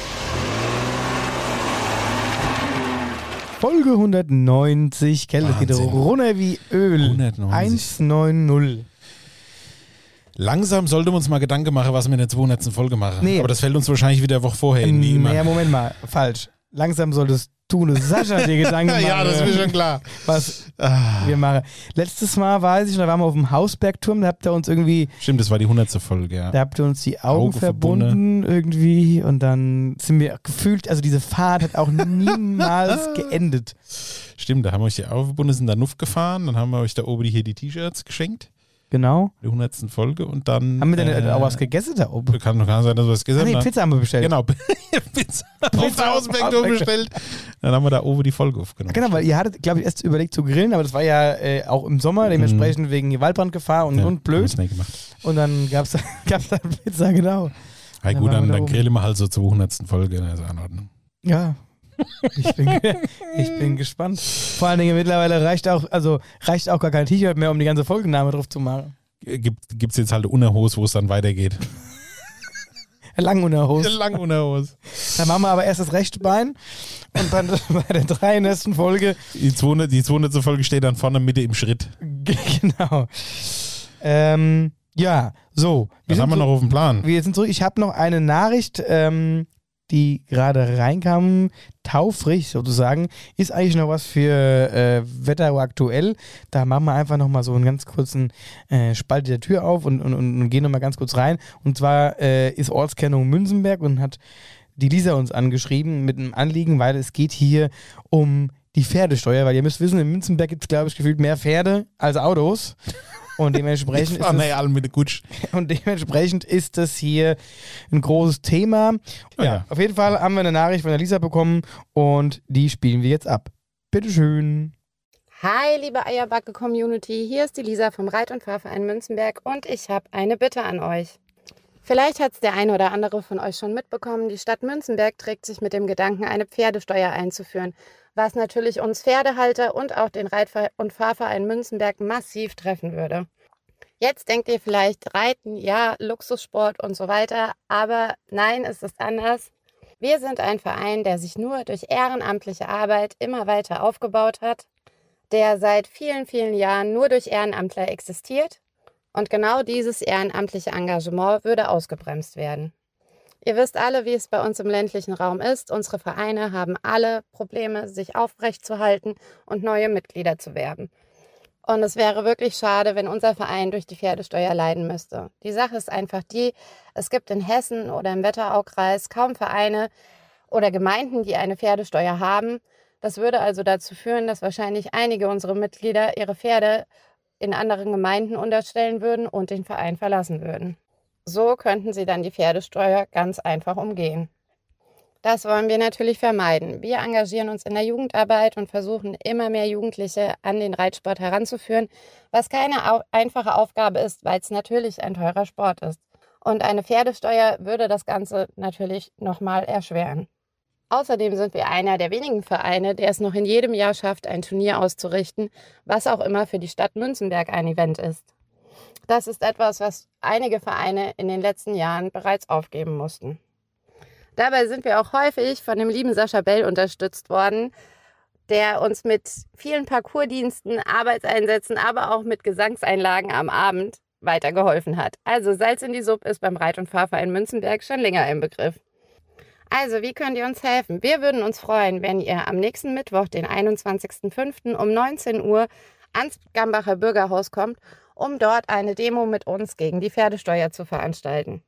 Folge 190, Kälte geht runter wie Öl. 190. 190. Langsam sollten wir uns mal Gedanken machen, was wir in der 200. Folge machen. Nee. Aber das fällt uns wahrscheinlich wieder eine Woche vorher in, wie immer. Naja, Moment mal, falsch. Langsam solltest du eine Sascha dir Gedanken machen. Ja, das ist mir schon klar. Was wir machen. Letztes Mal weiß ich, da waren wir auf dem Hausbergturm, da habt ihr uns irgendwie... Stimmt, das war die 100. Folge, ja. Da habt ihr uns die Augen verbunden irgendwie und dann sind wir gefühlt, also diese Fahrt hat auch niemals geendet. Stimmt, da haben wir euch die Augen verbunden, sind da Nuff gefahren, dann haben wir euch da oben hier die T-Shirts geschenkt. Genau. Die 100. Folge und dann... Haben wir denn auch was gegessen da oben? Kann doch gar nicht sein, dass wir was gegessen haben. Nee, Pizza haben wir bestellt. Genau, Pizza auf der Hausbergturm bestellt. Dann haben wir da oben die Folge aufgenommen. Genau, weil ihr hattet, glaube ich, erst überlegt zu grillen, aber das war ja auch im Sommer, dementsprechend wegen Waldbrandgefahr und blöd. Und dann gab's da Pizza, genau. Ja gut, dann grillen wir halt so zur 100. Folge, das ist in Ordnung. Ja. Ich bin gespannt. Vor allen Dingen mittlerweile reicht auch gar kein T-Shirt mehr, um die ganze Folgenname drauf zu machen. Gibt's jetzt halt eine Unterhose, wo es dann weitergeht. Langunterhose. Langunterhose. Dann machen wir aber erst das rechte Bein und dann bei der 300. Folge. Die 200. Folge steht dann vorne Mitte im Schritt. Genau. Ja, so. Was haben wir noch auf dem Plan? Wir sind zurück. Ich habe noch eine Nachricht, die gerade reinkam, taufrisch sozusagen, ist eigentlich noch was für Wetter aktuell. Da machen wir einfach nochmal so einen ganz kurzen Spalt der Tür auf und gehen nochmal ganz kurz rein. Und zwar ist Ortskennung Münzenberg und hat die Lisa uns angeschrieben mit einem Anliegen, weil es geht hier um die Pferdesteuer, weil ihr müsst wissen, in Münzenberg gibt es, glaube ich, gefühlt mehr Pferde als Autos. Und dementsprechend ist das hier ein großes Thema. Ja, auf jeden Fall haben wir eine Nachricht von der Lisa bekommen und die spielen wir jetzt ab. Bitteschön. Hi, liebe Eierbacke-Community. Hier ist die Lisa vom Reit- und Fahrverein Münzenberg und ich habe eine Bitte an euch. Vielleicht hat es der eine oder andere von euch schon mitbekommen, die Stadt Münzenberg trägt sich mit dem Gedanken, eine Pferdesteuer einzuführen, was natürlich uns Pferdehalter und auch den Reit- und Fahrverein Münzenberg massiv treffen würde. Jetzt denkt ihr vielleicht, Reiten, ja, Luxussport und so weiter, aber nein, es ist anders. Wir sind ein Verein, der sich nur durch ehrenamtliche Arbeit immer weiter aufgebaut hat, der seit vielen, vielen Jahren nur durch Ehrenamtler existiert und genau dieses ehrenamtliche Engagement würde ausgebremst werden. Ihr wisst alle, wie es bei uns im ländlichen Raum ist. Unsere Vereine haben alle Probleme, sich aufrechtzuerhalten und neue Mitglieder zu werben. Und es wäre wirklich schade, wenn unser Verein durch die Pferdesteuer leiden müsste. Die Sache ist einfach die, es gibt in Hessen oder im Wetteraukreis kaum Vereine oder Gemeinden, die eine Pferdesteuer haben. Das würde also dazu führen, dass wahrscheinlich einige unserer Mitglieder ihre Pferde in anderen Gemeinden unterstellen würden und den Verein verlassen würden. So könnten sie dann die Pferdesteuer ganz einfach umgehen. Das wollen wir natürlich vermeiden. Wir engagieren uns in der Jugendarbeit und versuchen immer mehr Jugendliche an den Reitsport heranzuführen, was keine einfache Aufgabe ist, weil es natürlich ein teurer Sport ist. Und eine Pferdesteuer würde das Ganze natürlich nochmal erschweren. Außerdem sind wir einer der wenigen Vereine, der es noch in jedem Jahr schafft, ein Turnier auszurichten, was auch immer für die Stadt Münzenberg ein Event ist. Das ist etwas, was einige Vereine in den letzten Jahren bereits aufgeben mussten. Dabei sind wir auch häufig von dem lieben Sascha Bell unterstützt worden, der uns mit vielen Parcoursdiensten, Arbeitseinsätzen, aber auch mit Gesangseinlagen am Abend weitergeholfen hat. Also Salz in die Suppe ist beim Reit- und Fahrverein Münzenberg schon länger im Begriff. Also, wie könnt ihr uns helfen? Wir würden uns freuen, wenn ihr am nächsten Mittwoch, den 21.05. um 19 Uhr ans Gambacher Bürgerhaus kommt, um dort eine Demo mit uns gegen die Pferdesteuer zu veranstalten.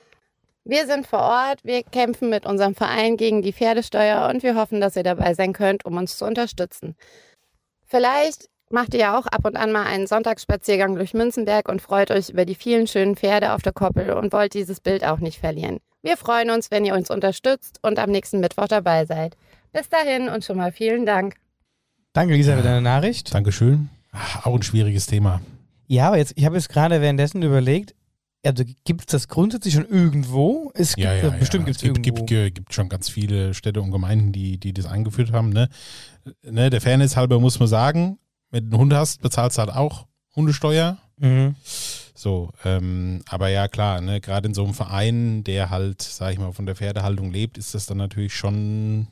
Wir sind vor Ort, wir kämpfen mit unserem Verein gegen die Pferdesteuer und wir hoffen, dass ihr dabei sein könnt, um uns zu unterstützen. Vielleicht macht ihr ja auch ab und an mal einen Sonntagsspaziergang durch Münzenberg und freut euch über die vielen schönen Pferde auf der Koppel und wollt dieses Bild auch nicht verlieren. Wir freuen uns, wenn ihr uns unterstützt und am nächsten Mittwoch dabei seid. Bis dahin und schon mal vielen Dank. Danke, Lisa, für deine Nachricht. Dankeschön. Auch ein schwieriges Thema. Ja, aber ich habe jetzt gerade währenddessen überlegt, also gibt es das grundsätzlich schon irgendwo? Es gibt, bestimmt gibt es irgendwo. Gibt schon ganz viele Städte und Gemeinden, die das eingeführt haben. Ne? Der Fairness halber muss man sagen, wenn du einen Hund hast, bezahlst du halt auch Hundesteuer. Mhm. So, aber ja klar, ne, gerade in so einem Verein, der halt, sag ich mal, von der Pferdehaltung lebt, ist das dann natürlich schon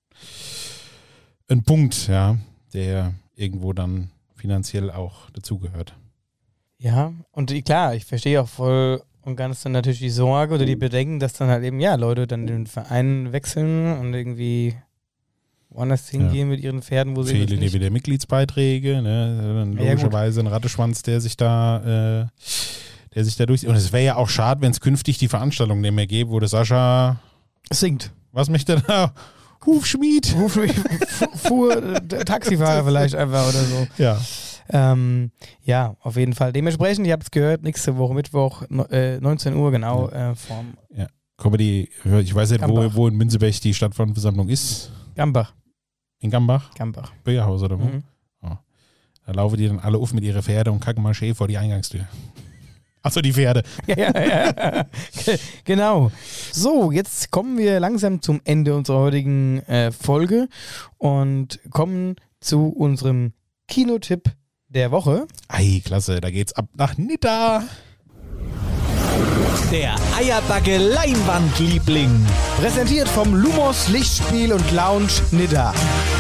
ein Punkt, ja, der irgendwo dann finanziell auch dazugehört. Ja, und klar, ich verstehe auch voll und ganz dann natürlich die Sorge oder die Bedenken, dass dann halt eben, ja, Leute dann den Verein wechseln und irgendwie woanders hingehen mit ihren Pferden, wo sie fehlen dir wieder Mitgliedsbeiträge, ne? Logischerweise ein Ratteschwanz, der sich da durch. Und es wäre ja auch schade, wenn es künftig die Veranstaltung nicht mehr gäbe, wo der Sascha singt. Was möchte er da? Hufschmied. Taxifahrer vielleicht einfach oder so. Ja. Ja, auf jeden Fall. Dementsprechend, ihr habt es gehört, nächste Woche Mittwoch, 19 Uhr, genau. Vorm Comedy, ich weiß nicht, wo in Münzenberg die Stadtversammlung ist. Gambach. In Gambach? Gambach. Bürgerhaus oder wo? Mhm. Oh. Da laufen die dann alle auf mit ihren Pferden und kacken mal schön vor die Eingangstür. Achso, die Pferde. Ja. Genau. So, jetzt kommen wir langsam zum Ende unserer heutigen Folge und kommen zu unserem Kinotipp der Woche. Ei, klasse, da geht's ab nach Nidda. Der Eierbacke Leinwandliebling. Präsentiert vom Lumos Lichtspiel und Lounge Nidda.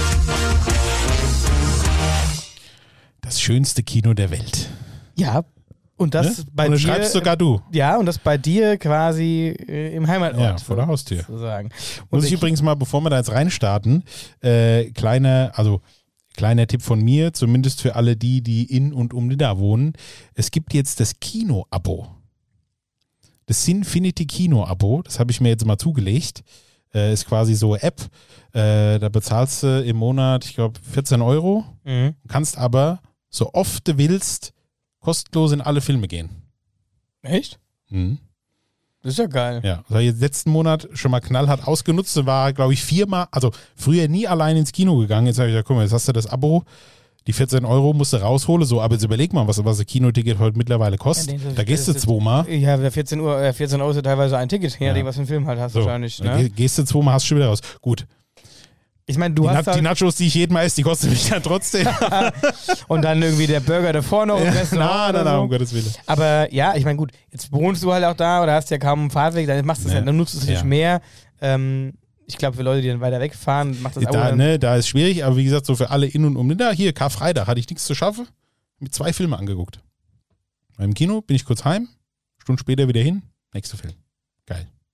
Das schönste Kino der Welt. Ja, und das bei dir. Und das schreibst sogar du. Ja, und das bei dir quasi im Heimatort. Ja, vor der Haustür. Sozusagen. Muss ich übrigens mal, bevor wir da jetzt reinstarten, kleiner Tipp von mir, zumindest für alle die in und um Nidda wohnen. Es gibt jetzt das Kino-Abo. Das Sinfinity Kino-Abo, das habe ich mir jetzt mal zugelegt. Ist quasi so eine App. Da bezahlst du im Monat, ich glaube, 14 €. Mhm. Kannst aber, so oft du willst, kostenlos in alle Filme gehen. Echt? Mhm. Das ist ja geil. Ja, das habe ich jetzt letzten Monat schon mal knallhart ausgenutzt. Da war, glaube ich, 4-mal, also früher nie allein ins Kino gegangen. Jetzt habe ich gesagt, guck mal, jetzt hast du das Abo, die 14 € musst du rausholen. So, aber jetzt überleg mal, was ein Kinoticket heute mittlerweile kostet. Ja, da gehst du 2-mal. Ja, 14 € ist ja teilweise ein Ticket, je nachdem, was für einen Film halt hast wahrscheinlich. Ne? Gehst du 2-mal, hast du schon wieder raus. Gut. Ich meine, du hast die Nachos, die ich jeden Mal esse, die kosten mich dann trotzdem. Und dann irgendwie der Burger davor noch im Restaurant. Nein, um Gottes Willen. Aber ja, ich meine, gut, jetzt wohnst du halt auch da oder hast ja kaum einen Fahrtweg, dann machst du es dann nutzt du es nicht mehr. Ich glaube, für Leute, die dann weiter wegfahren, macht das auch da ist schwierig, aber wie gesagt, so für alle in und um Nidda, hier, Karfreitag, hatte ich nichts zu schaffen, mit 2 Filme angeguckt. Im Kino bin ich kurz heim, Stunde später wieder hin, nächster Film. Geil.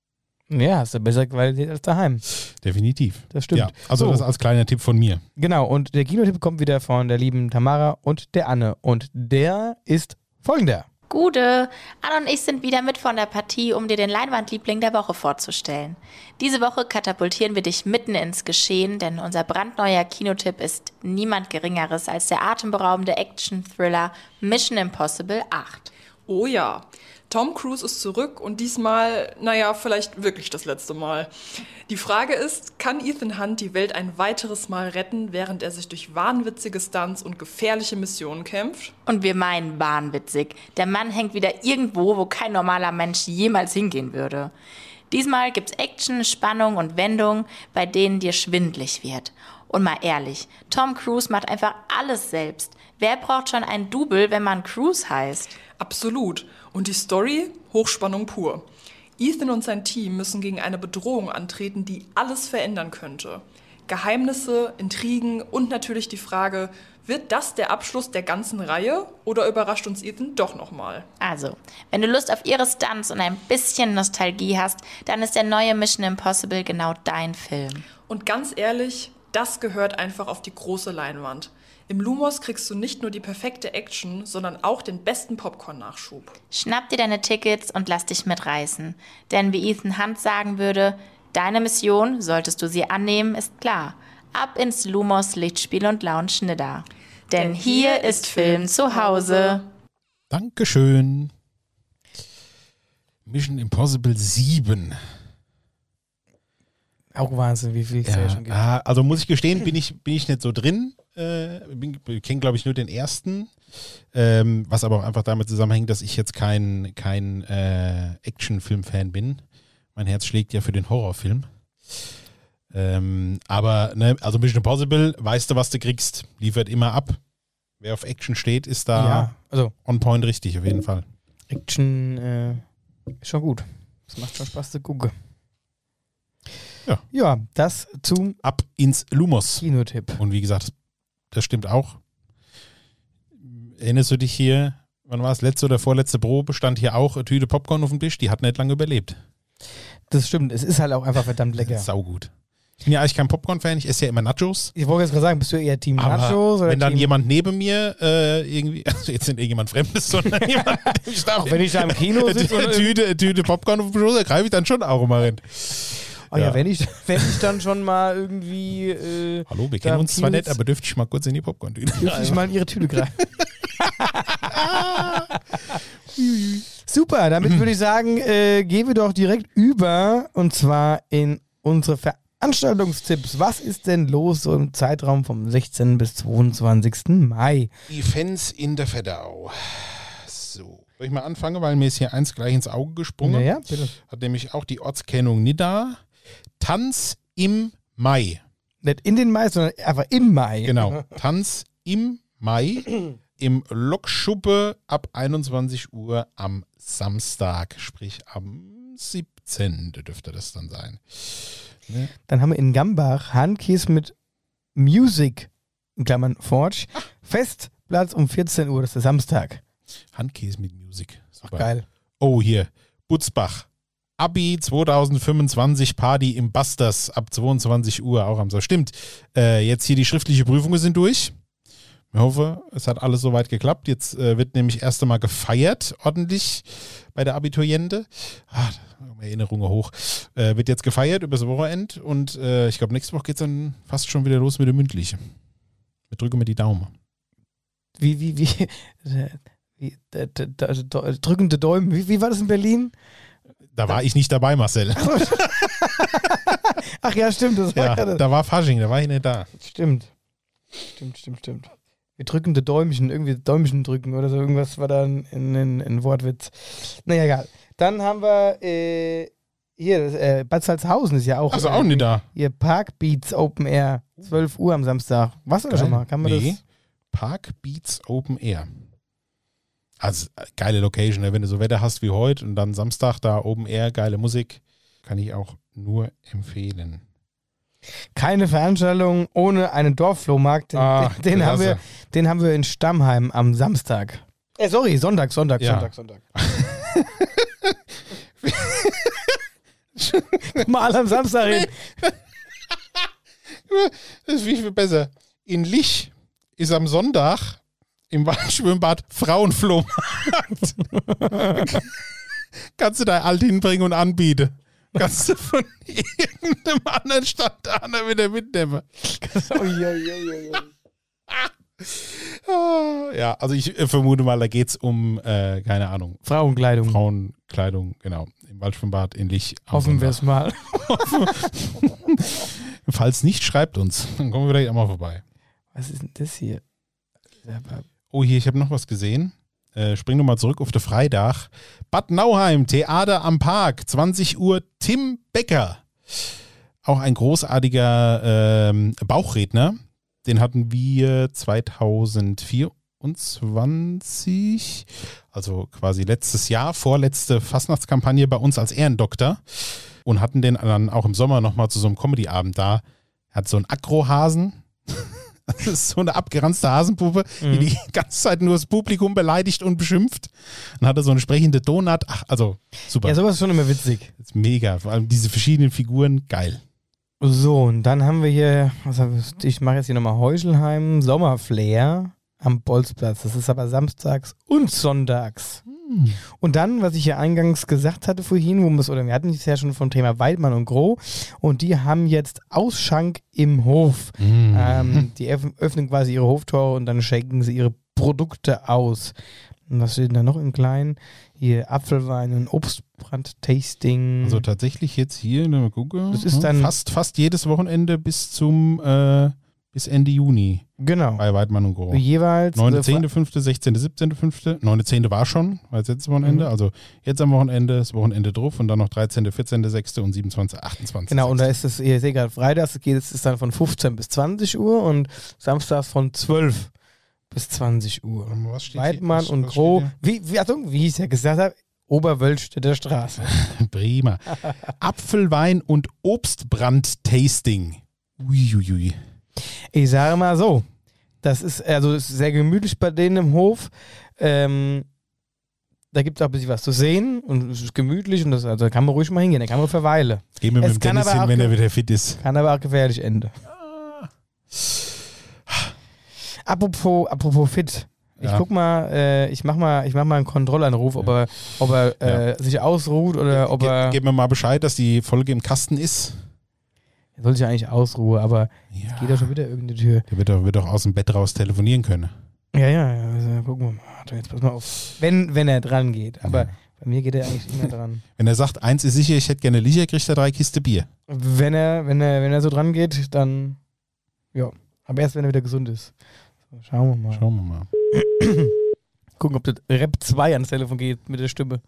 Ja, hast du bessere Qualität als daheim. Definitiv. Das stimmt. Ja, also So. das als kleiner Tipp von mir. Genau, und der Kinotipp kommt wieder von der lieben Tamara und der Anne. Und der ist folgender. Gude, Anne und ich sind wieder mit von der Partie, um dir den Leinwandliebling der Woche vorzustellen. Diese Woche katapultieren wir dich mitten ins Geschehen, denn unser brandneuer Kinotipp ist niemand Geringeres als der atemberaubende Action-Thriller Mission Impossible 8. Oh ja, Tom Cruise ist zurück und diesmal, naja, vielleicht wirklich das letzte Mal. Die Frage ist, kann Ethan Hunt die Welt ein weiteres Mal retten, während er sich durch wahnwitzige Stunts und gefährliche Missionen kämpft? Und wir meinen wahnwitzig. Der Mann hängt wieder irgendwo, wo kein normaler Mensch jemals hingehen würde. Diesmal gibt's Action, Spannung und Wendungen, bei denen dir schwindlig wird. Und mal ehrlich, Tom Cruise macht einfach alles selbst. Wer braucht schon einen Double, wenn man Cruise heißt? Absolut. Und die Story? Hochspannung pur. Ethan und sein Team müssen gegen eine Bedrohung antreten, die alles verändern könnte. Geheimnisse, Intrigen und natürlich die Frage, wird das der Abschluss der ganzen Reihe oder überrascht uns Ethan doch nochmal? Also, wenn du Lust auf ihre Stunts und ein bisschen Nostalgie hast, dann ist der neue Mission Impossible genau dein Film. Und ganz ehrlich, das gehört einfach auf die große Leinwand. Im Lumos kriegst du nicht nur die perfekte Action, sondern auch den besten Popcorn-Nachschub. Schnapp dir deine Tickets und lass dich mitreißen. Denn wie Ethan Hunt sagen würde, deine Mission, solltest du sie annehmen, ist klar. Ab ins Lumos Lichtspiel und Lounge Nidda. Denn hier ist Film zu Hause. Dankeschön. Mission Impossible 7. Auch Wahnsinn, wie viel es ja schon gibt. Also muss ich gestehen, bin ich nicht so drin. Ich kenne, glaube ich, nur den ersten. Was aber auch einfach damit zusammenhängt, dass ich jetzt kein Actionfilm-Fan bin. Mein Herz schlägt ja für den Horrorfilm. Aber, ne, also Mission Impossible, weißt du, was du kriegst. Liefert immer ab. Wer auf Action steht, ist da on point richtig, auf jeden Fall. Action ist schon gut. Das macht schon Spaß zu gucken. Ja, das zum Ab ins Lumos. Kinotipp. Und wie gesagt, das stimmt auch. Erinnerst du dich hier, wann war es, letzte oder vorletzte Probe, stand hier auch eine Tüte Popcorn auf dem Tisch, die hat nicht lange überlebt. Das stimmt, es ist halt auch einfach verdammt lecker. Saugut. Ich bin ja eigentlich kein Popcorn-Fan, ich esse ja immer Nachos. Ich wollte jetzt gerade sagen, bist du eher Team Aber Nachos oder wenn dann Team jemand neben mir irgendwie, also jetzt nicht irgendjemand Fremdes, sondern jemand, auch wenn ich da im Kino sitze eine Tüte Popcorn auf dem Schoß, da greife ich dann schon auch immer rein. Oh ja, wenn ich dann schon mal irgendwie hallo, wir kennen uns zwar nicht, aber dürfte ich mal kurz in die Popcorn-Tüte dürfte ich mal in ihre Tüte greifen. Super, damit würde ich sagen, gehen wir doch direkt über, und zwar in unsere Veranstaltungstipps. Was ist denn los so im Zeitraum vom 16. bis 22. Mai? Events in der Veddau. So. Soll ich mal anfangen, weil mir ist hier eins gleich ins Auge gesprungen. Ja, bitte. Hat nämlich auch die Ortskennung Nidda. Tanz im Mai. Nicht in den Mai, sondern einfach im Mai. Genau. Tanz im Mai im Lokschuppe ab 21 Uhr am Samstag, sprich am 17. dürfte das dann sein. Ne? Dann haben wir in Gambach Handkies mit Music, in Klammern Forge, Festplatz um 14 Uhr, das ist der Samstag. Handkäse mit Musik. Super. Ach, geil. Oh, hier. Butzbach. Abi 2025 Party im Busters ab 22 Uhr, auch am Samstag. Stimmt. Jetzt hier die schriftliche Prüfungen sind durch. Ich hoffe, es hat alles soweit geklappt. Jetzt wird nämlich erst einmal gefeiert, ordentlich bei der Abituriente. Erinnerungen hoch. Wird jetzt gefeiert übers Wochenende und ich glaube, nächste Woche geht es dann fast schon wieder los mit der Mündlichen. Wir drücken mir die Daumen. Drückende Däume. Wie war das in Berlin? Da war ich nicht dabei, Marcel. Ach ja, stimmt. Das war ja, da war Fasching, da war ich nicht da. Stimmt. Wir drückende Däumchen, irgendwie Däumchen drücken oder so, irgendwas war da ein Wortwitz. Naja, egal. Dann haben wir hier, Bad Salzhausen ist ja auch. Also auch nicht da. Hier, Park Beats Open Air, 12 Uhr am Samstag. Warst du da schon mal? Kann man das? Park Beats Open Air. Also geile Location, ne? Wenn du so Wetter hast wie heute und dann Samstag da Open Air, geile Musik, kann ich auch nur empfehlen. Keine Veranstaltung ohne einen Dorfflohmarkt. Den haben wir in Stammheim am Samstag. Sonntag. Ja. Sonntag. Mal am Samstag hin. Das ist wie viel besser. In Lich ist am Sonntag im Waldschwimmbad Frauenflohmarkt. Kannst du da alt hinbringen und anbieten. Kannst du von irgendeinem anderen Stadtaner wieder mitnehmen. Ja, also ich vermute mal, da geht es um, keine Ahnung. Frauenkleidung, genau. Im Waldschwimmbad in Lich. Hoffen wir es mal. Falls nicht, schreibt uns. Dann kommen wir vielleicht auch mal vorbei. Was ist denn das hier? Oh, hier, ich habe noch was gesehen. Spring nochmal zurück auf den Freitag. Bad Nauheim, Theater am Park, 20 Uhr, Tim Becker. Auch ein großartiger Bauchredner. Den hatten wir 2024, also quasi letztes Jahr, vorletzte Fastnachtskampagne bei uns als Ehrendoktor und hatten den dann auch im Sommer nochmal zu so einem Comedy-Abend da. Er hat so einen Aggro-Hasen. Das ist so eine abgeranzte Hasenpuppe, die ganze Zeit nur das Publikum beleidigt und beschimpft. Dann hat er so eine sprechende Donut. Ach, also super. Ja, sowas ist schon immer witzig. Das ist mega. Vor allem diese verschiedenen Figuren, geil. So, und dann haben wir hier, ich mache jetzt hier nochmal Heuchelheim, Sommerflair am Bolzplatz. Das ist aber samstags und sonntags. Und dann, was ich ja eingangs gesagt hatte vorhin, wir hatten es ja schon vom Thema Weidmann und Groh, und die haben jetzt Ausschank im Hof. Die öffnen quasi ihre Hoftore und dann schenken sie ihre Produkte aus. Und was steht denn da noch in klein? Hier Apfelwein und Obstbrand-Tasting. Also tatsächlich jetzt hier, mal gucken. Das ist dann fast jedes Wochenende bis Ende Juni. Genau. Bei Weidmann und Groh. Jeweils. 9.10.5., 16.17.5. 9.10. war schon, war das letzte Wochenende. Also jetzt am Wochenende, das Wochenende drauf und dann noch 13., 14.6. und 27., 28. Genau, und da ist es, ihr seht gerade, Freitags ist dann von 15 bis 20 Uhr und samstags von 12 bis 20 Uhr. Was steht Weidmann hier? und Groh, wie ich es ja gesagt habe, Oberwölstedter Straße. Prima. Apfelwein und Obstbrand-Tasting. Uiuiui. Ich sage mal so, das ist sehr gemütlich bei denen im Hof. Da gibt es auch ein bisschen was zu sehen und es ist gemütlich und da kann man ruhig mal hingehen, da kann man verweilen. Gehen wir mit dem Dennis hin, wenn er wieder fit ist. Kann aber auch gefährlich enden. Apropos fit. Ich guck mal, ich mach mal einen Kontrollanruf, ob er sich ausruht oder ob er. Gib mir mal Bescheid, dass die Folge im Kasten ist. Er soll sich eigentlich ausruhen, aber jetzt geht ja schon wieder irgendeine Tür. Der wird doch aus dem Bett raus telefonieren können. Ja, also, gucken wir mal. Jetzt pass mal auf. Wenn er dran geht. Aber bei mir geht er eigentlich immer dran. Wenn er sagt, eins ist sicher, ich hätte gerne Licher, kriegt er 3 Kiste Bier. Wenn er so dran geht, dann ja. Aber erst, wenn er wieder gesund ist. So, schauen wir mal. Gucken, ob das Rap 2 ans Telefon geht mit der Stimme.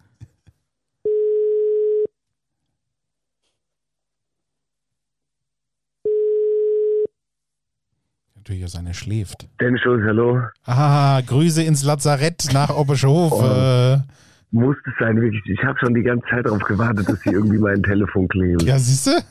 Natürlich, dass einer schläft. Dennis Schulz, hallo. Ah, Grüße ins Lazarett nach Obershof. Muss es sein, wirklich. Ich habe schon die ganze Zeit darauf gewartet, dass hier irgendwie mein Telefon klingelt. Ja, siehst du?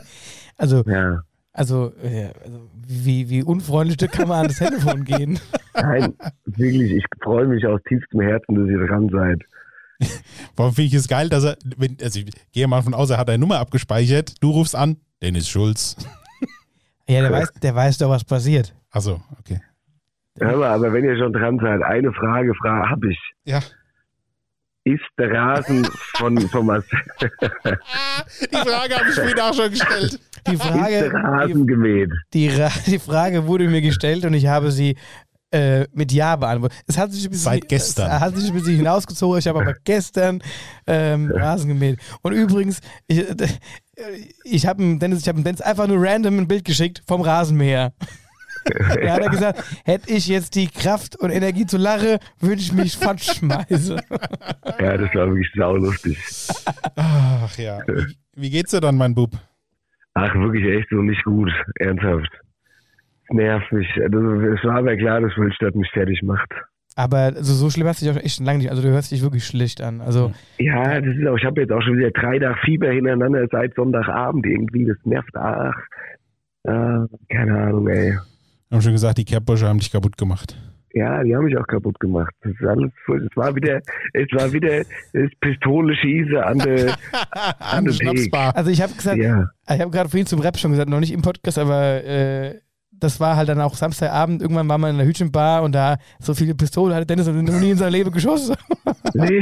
Also, wie unfreundlich kann man an das Telefon gehen? Nein, wirklich, ich freue mich aus tiefstem Herzen, dass ihr dran seid. Warum finde ich es geil, dass ich gehe mal von aus, er hat deine Nummer abgespeichert, du rufst an, Dennis Schulz. Ja, der weiß doch, was passiert. Achso, okay. Hör mal, aber wenn ihr schon dran seid, eine Frage habe ich. Ja. Ist der Rasen von Marcel... Die Frage habe ich mir auch schon gestellt. Ist der Rasen gemäht? Die Frage wurde mir gestellt und ich habe sie mit Ja beantwortet. Seit gestern. Es hat sich ein bisschen hinausgezogen. Ich habe aber gestern Rasen gemäht. Und übrigens, ich habe dem Dennis einfach nur random ein Bild geschickt vom Rasenmäher. Da hat er gesagt, hätte ich jetzt die Kraft und Energie zu lachen, würde ich mich fortschmeißen. Ja, das war wirklich saulustig. Ach ja. Wie geht's dir dann, mein Bub? Ach, wirklich echt so nicht gut. Ernsthaft. Nervt mich. Also, es war aber klar, dass Willstadt mich fertig macht. Aber so schlimm hast du dich auch echt schon lange nicht. Also du hörst dich wirklich schlecht an. Also ja, das ist auch, ich habe jetzt auch schon wieder 3 Tage Fieber hintereinander seit Sonntagabend irgendwie. Das nervt. Ach, keine Ahnung, ey. Wir haben schon gesagt, die Kerbbrüche haben dich kaputt gemacht. Ja, die haben mich auch kaputt gemacht. Das ist alles, es war wieder das Pistolenschießen an der Schnapsbar. Also ich habe gesagt, ich habe gerade vorhin zum Rap schon gesagt, noch nicht im Podcast, aber das war halt dann auch Samstagabend, irgendwann war man in der Hütchenbar und da so viele Pistolen hatte Dennis noch nie in seinem Leben geschossen. Nee.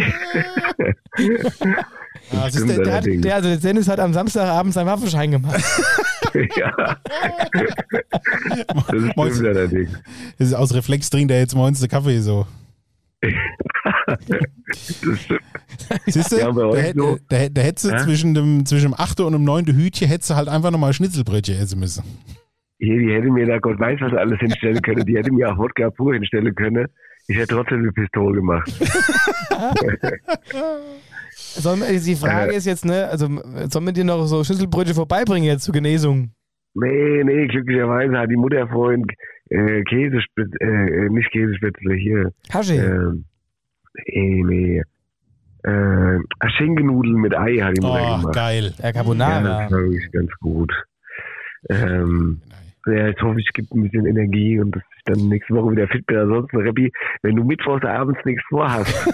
Der Dennis hat am Samstagabend seinen Waffenschein gemacht. Ja. Das stimmt allerdings. Das ist aus Reflex trinkt er jetzt morgens den Kaffee so. Das stimmt. Siehst du, Ja, bei euch so. da hättest du zwischen dem 8. und dem 9. Hütchen hättest du halt einfach nochmal Schnitzelbrötchen essen müssen. Hier, die hätte mir da Gott weiß was alles hinstellen können. Die hätte mir auch Wodka pur hinstellen können. Ich hätte trotzdem eine Pistole gemacht. Die Frage ist jetzt, ne, also sollen wir dir noch so Schnitzelbrötchen vorbeibringen jetzt zur Genesung? Nee, glücklicherweise hat die Mutter vorhin nicht Käsespätzle hier. Hasche? Nee. Schinkennudeln mit Ei hat die Mutter gemacht. Geil. Ja, Carbonara. Ja, das war wirklich ganz gut. Ja, jetzt hoffe ich, es gibt ein bisschen Energie und dass ich dann nächste Woche wieder fit bin. Ansonsten, Reppi, wenn du mittwochs abends nichts vorhast,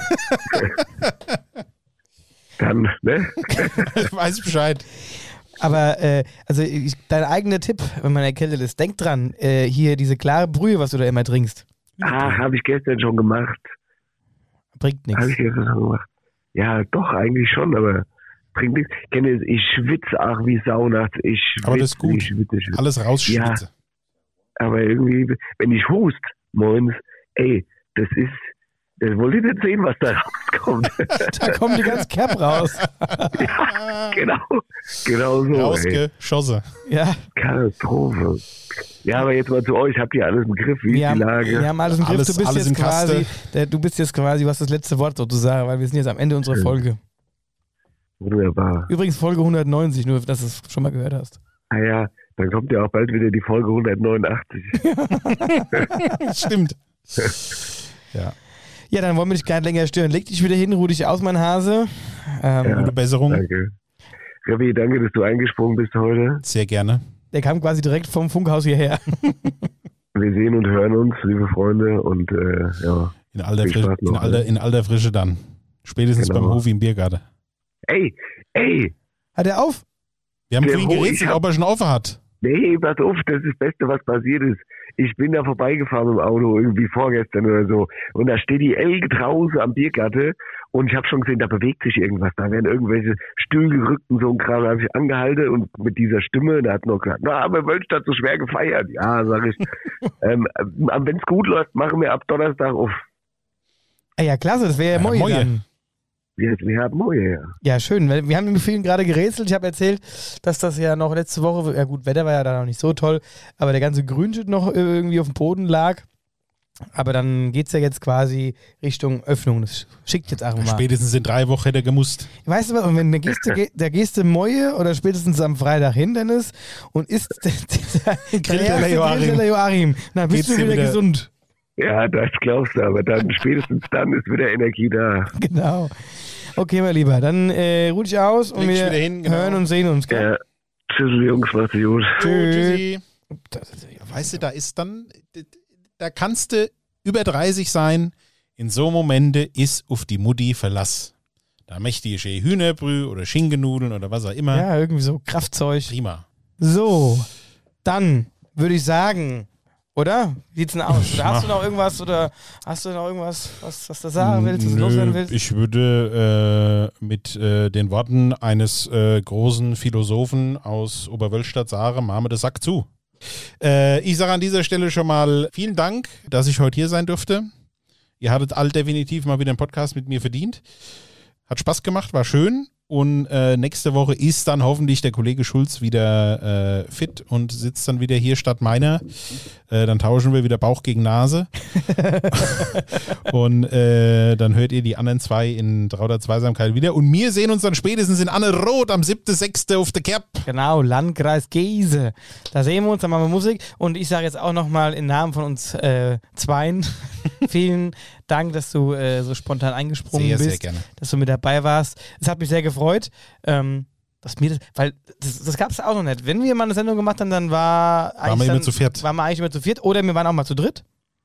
dann, ne? Ich weiß Bescheid. Aber, dein eigener Tipp, wenn man erkältet ist, denk dran, hier diese klare Brühe, was du da immer trinkst. Habe ich gestern schon gemacht. Bringt nichts. Habe ich gestern schon gemacht. Ja, doch, eigentlich schon, aber bringt nichts. Ich schwitze auch wie Sau nachts. Aber das ist gut. Ich schwitze. Alles rausschwitze. Ja, aber irgendwie, wenn ich hust morgens, das wollt ihr nicht sehen, was da rauskommt. Da kommt die ganze Cap raus. Ja, genau so. Rausgeschossen. Ja. Katastrophe. Ja, aber jetzt mal zu euch. Habt ihr alles im Griff? Wie ist die Lage? Wir haben alles im Griff. Du bist jetzt quasi, was das letzte Wort sozusagen, weil wir sind jetzt am Ende unserer Folge. Wunderbar. Übrigens Folge 190, nur dass du es schon mal gehört hast. Ah ja, dann kommt ja auch bald wieder die Folge 189. Stimmt. Ja. Ja, dann wollen wir dich gar nicht länger stören. Leg dich wieder hin, ruh dich aus, mein Hase. Gute Besserung. Danke. Rabbi, danke, dass du eingesprungen bist heute. Sehr gerne. Der kam quasi direkt vom Funkhaus hierher. Wir sehen und hören uns, liebe Freunde. Und ja. In alter Frische dann. Spätestens beim Hofi im Biergarten. Ey! Hat er auf? Wir haben vorhin gerätselt, ob er schon offen hat. Nee, pass auf, das ist das Beste, was passiert ist. Ich bin da vorbeigefahren mit dem Auto, irgendwie vorgestern oder so. Und da steht die Elke draußen am Biergarten und ich habe schon gesehen, da bewegt sich irgendwas. Da werden irgendwelche Stühle gerückt und so ein Kram. Da habe ich angehalten und mit dieser Stimme, da hat noch gesagt, na, aber Wölstadt so schwer gefeiert. Ja, sag ich. Wenn es gut läuft, machen wir ab Donnerstag auf. Ja, klasse, das wäre ja Moje dann. Wir haben Moje, ja. Ja, schön. Wir haben mit vielen gerade gerätselt. Ich habe erzählt, dass das ja noch letzte Woche, ja gut, Wetter war ja da noch nicht so toll, aber der ganze Grünschnitt noch irgendwie auf dem Boden lag. Aber dann geht es ja jetzt quasi Richtung Öffnung. Das schickt jetzt auch mal. Spätestens in 3 Wochen hätte er gemusst. Weißt du was, und wenn da gehst du Moje oder spätestens am Freitag hin, Dennis, und isst der Joachim, dann bist du wieder gesund. Ja, das glaubst du, aber dann spätestens dann ist wieder Energie da. Genau. Okay, mein Lieber, dann ruh dich aus und wir hören und sehen uns. Gell? Ja. Tschüss, Jungs, macht's gut. Tschüssi. Weißt du, da ist dann, da kannst du über 30 sein, in so Momente ist auf die Mutti Verlass. Da möchte ich Hühnerbrühe oder Schinkennudeln oder was auch immer. Ja, irgendwie so Kraftzeug. Prima. So, dann würde ich sagen... Oder? Wie sieht's denn aus? Oder hast du noch irgendwas, was du sagen willst, was du loswerden willst? Ich würde mit den Worten eines großen Philosophen aus Oberwölstadt sagen, machen wir den Sack zu. Ich sage an dieser Stelle schon mal vielen Dank, dass ich heute hier sein durfte. Ihr hattet all definitiv mal wieder einen Podcast mit mir verdient. Hat Spaß gemacht, war schön. Und nächste Woche ist dann hoffentlich der Kollege Schulz wieder fit und sitzt dann wieder hier statt meiner. Dann tauschen wir wieder Bauch gegen Nase. Und dann hört ihr die anderen 2 in trauter Zweisamkeit wieder. Und wir sehen uns dann spätestens in Anne Roth am 7.6. auf der Kerb. Genau, Landkreis Geese. Da sehen wir uns, dann machen wir Musik. Und ich sage jetzt auch nochmal im Namen von uns Zweien vielen Dank, dass du so spontan eingesprungen bist. Sehr gerne. Dass du mit dabei warst. Es hat mich sehr gefreut. Weil das gab es auch noch nicht. Wenn wir mal eine Sendung gemacht haben, dann waren wir eigentlich immer zu viert. Oder wir waren auch mal zu dritt.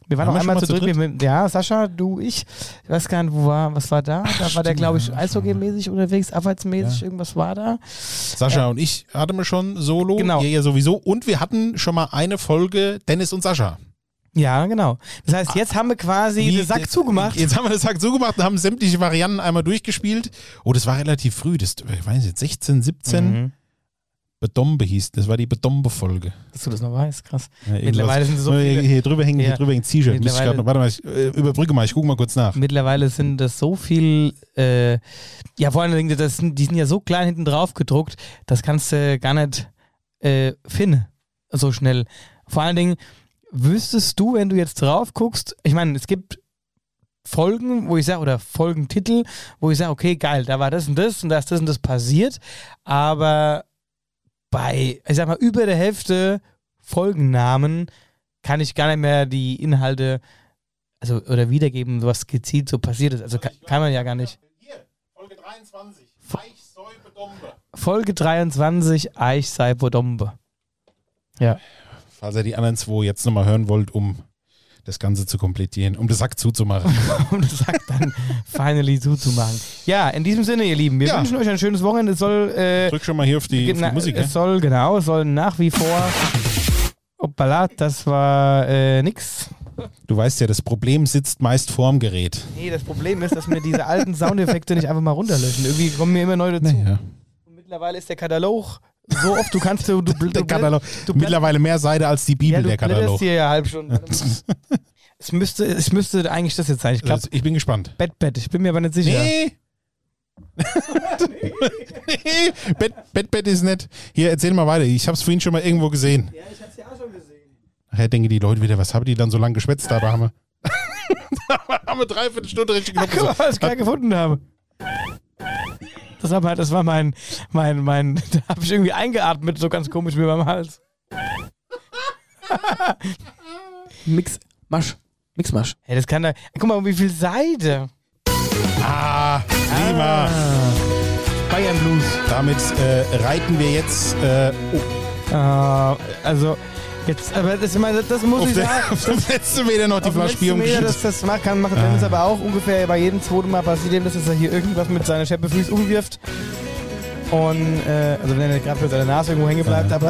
Wir waren Waren noch wir einmal schon zu mal zu dritt. Ja, Sascha, du, ich. Ich weiß gar nicht, was war da? Da war der, glaube ich, Eishockey-mäßig unterwegs, abfahrtsmäßig, irgendwas war da. Sascha und ich hatten wir schon Solo. Genau. Ja, sowieso. Und wir hatten schon mal eine Folge Dennis und Sascha. Ja, genau. Das heißt, jetzt haben wir quasi den Sack zugemacht. Jetzt haben wir den Sack zugemacht und haben sämtliche Varianten einmal durchgespielt. Oh, das war relativ früh. Das, ich weiß nicht, 16, 17. Bedombe hieß. Das war die Bedombe-Folge. Dass du das noch weißt, krass. Ja, Mittlerweile sind es so viele. Hier drüber hängen ein T-Shirt. Mittlerweile- Warte mal, ich überbrücke mal, ich gucke mal kurz nach. Mittlerweile sind das so viel, ja vor allen Dingen, die sind ja so klein hinten drauf gedruckt, das kannst du gar nicht finden, so schnell. Vor allen Dingen, wüsstest du, wenn du jetzt drauf guckst, ich meine, es gibt Folgen, wo ich sage, oder Folgentitel, wo ich sage, okay, geil, da war das und da ist das und das passiert, aber bei, ich sag mal, über der Hälfte Folgennamen kann ich gar nicht mehr die Inhalte, also, oder wiedergeben, was gezielt so passiert ist. Also kann man ja gar nicht. Hier, Folge 23, Eichsäubedombe. Folge 23, Eichsäubedombe. Ja. Falls ihr die anderen zwei jetzt nochmal hören wollt, um das Ganze zu komplettieren, um den Sack zuzumachen. Um den Sack dann finally zuzumachen. Ja, in diesem Sinne, ihr Lieben, wir wünschen euch ein schönes Wochenende. Es soll, drück schon mal hier auf die Musik. Es soll nach wie vor, hoppala, das war nix. Du weißt ja, das Problem sitzt meist vorm Gerät. Nee, das Problem ist, dass mir diese alten Soundeffekte nicht einfach mal runterlöschen. Irgendwie kommen mir immer neue dazu. Ja. Und mittlerweile ist der Katalog so oft, du kannst du der Katalog. Mittlerweile mehr Seite als die Bibel, der Katalog. Du hier ja halb Stunde. Es müsste eigentlich das jetzt sein. Ich bin gespannt. Bett. Ich bin mir aber nicht sicher. Nee. Bett ist nett. Hier, erzähl mal weiter. Ich hab's vorhin schon mal irgendwo gesehen. Ja, ich hab's ja auch schon gesehen. Nachher denken die Leute wieder, was haben die dann so lange geschwätzt? Da haben wir 3/4 Stunde richtig genommen. Guck mal, was ich gerade gefunden habe. Das war mein, da habe ich irgendwie eingeatmet, so ganz komisch wie beim Hals. Mixmasch. Hey, das kann da. Guck mal, wie viel Seite. Prima. Bayern Blues. Damit reiten wir jetzt. Also. Jetzt, aber das muss ich sagen. Auf dem letzten Meter noch die Flasche Bier umgeschüttet. Das macht Dennis aber auch ungefähr bei jedem zweiten Mal passiert ihm, dass er hier irgendwas mit seiner Scheppefüß umwirft. Und, also wenn er nicht gerade für seine Nase irgendwo hängen bleibt, aber.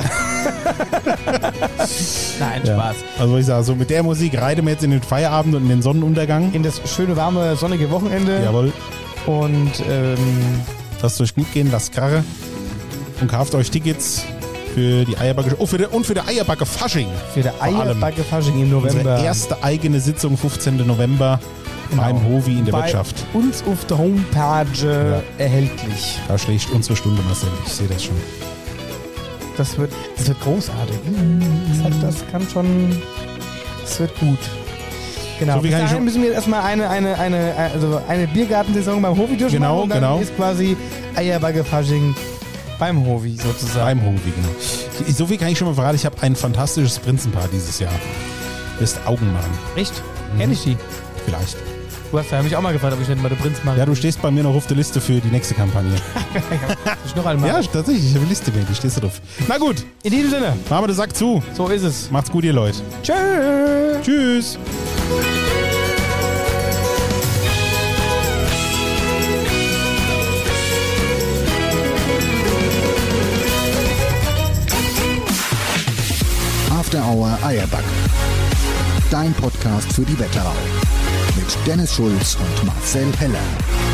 Nein, Spaß. Also ich sage, so mit der Musik reiten wir jetzt in den Feierabend und in den Sonnenuntergang. In das schöne, warme, sonnige Wochenende. Jawohl. Und, lasst euch gut gehen, lasst Karre. Und kauft euch Tickets. Für die Eierbacke und für die Eierbacke Fasching. Für die Eierbacke Fasching im November. Unsere erste eigene Sitzung, 15. November, beim Hovi in der Wirtschaft. Uns auf der Homepage erhältlich. Da schlägt unsere Stunde, Marcel. Ich sehe das schon. Das wird großartig. Das kann schon. Das wird gut. Genau. So, bis dahin müssen wir jetzt erstmal eine Biergartensaison beim Hovi durchmachen. Genau, und dann ist quasi Eierbacke Fasching. Beim Hovi sozusagen. Beim Hovi, genau. So viel kann ich schon mal verraten. Ich habe ein fantastisches Prinzenpaar dieses Jahr. Wirst Augen machen. Echt? Kenn ich die? Vielleicht. Du hast ja mich auch mal gefragt, ob ich nicht mal den Prinz mache. Ja, du stehst bei mir noch auf der Liste für die nächste Kampagne. Ich noch einmal. Ja, tatsächlich. Ich habe eine Liste mit. Die stehst du drauf. Na gut. In diesem Sinne. Machen wir den Sack zu. So ist es. Macht's gut, ihr Leute. Tschüss. Tschüss. After Hour Eierbacke. Dein Podcast für die Wetterau. Mit Dennis Schulz und Marcel Heller.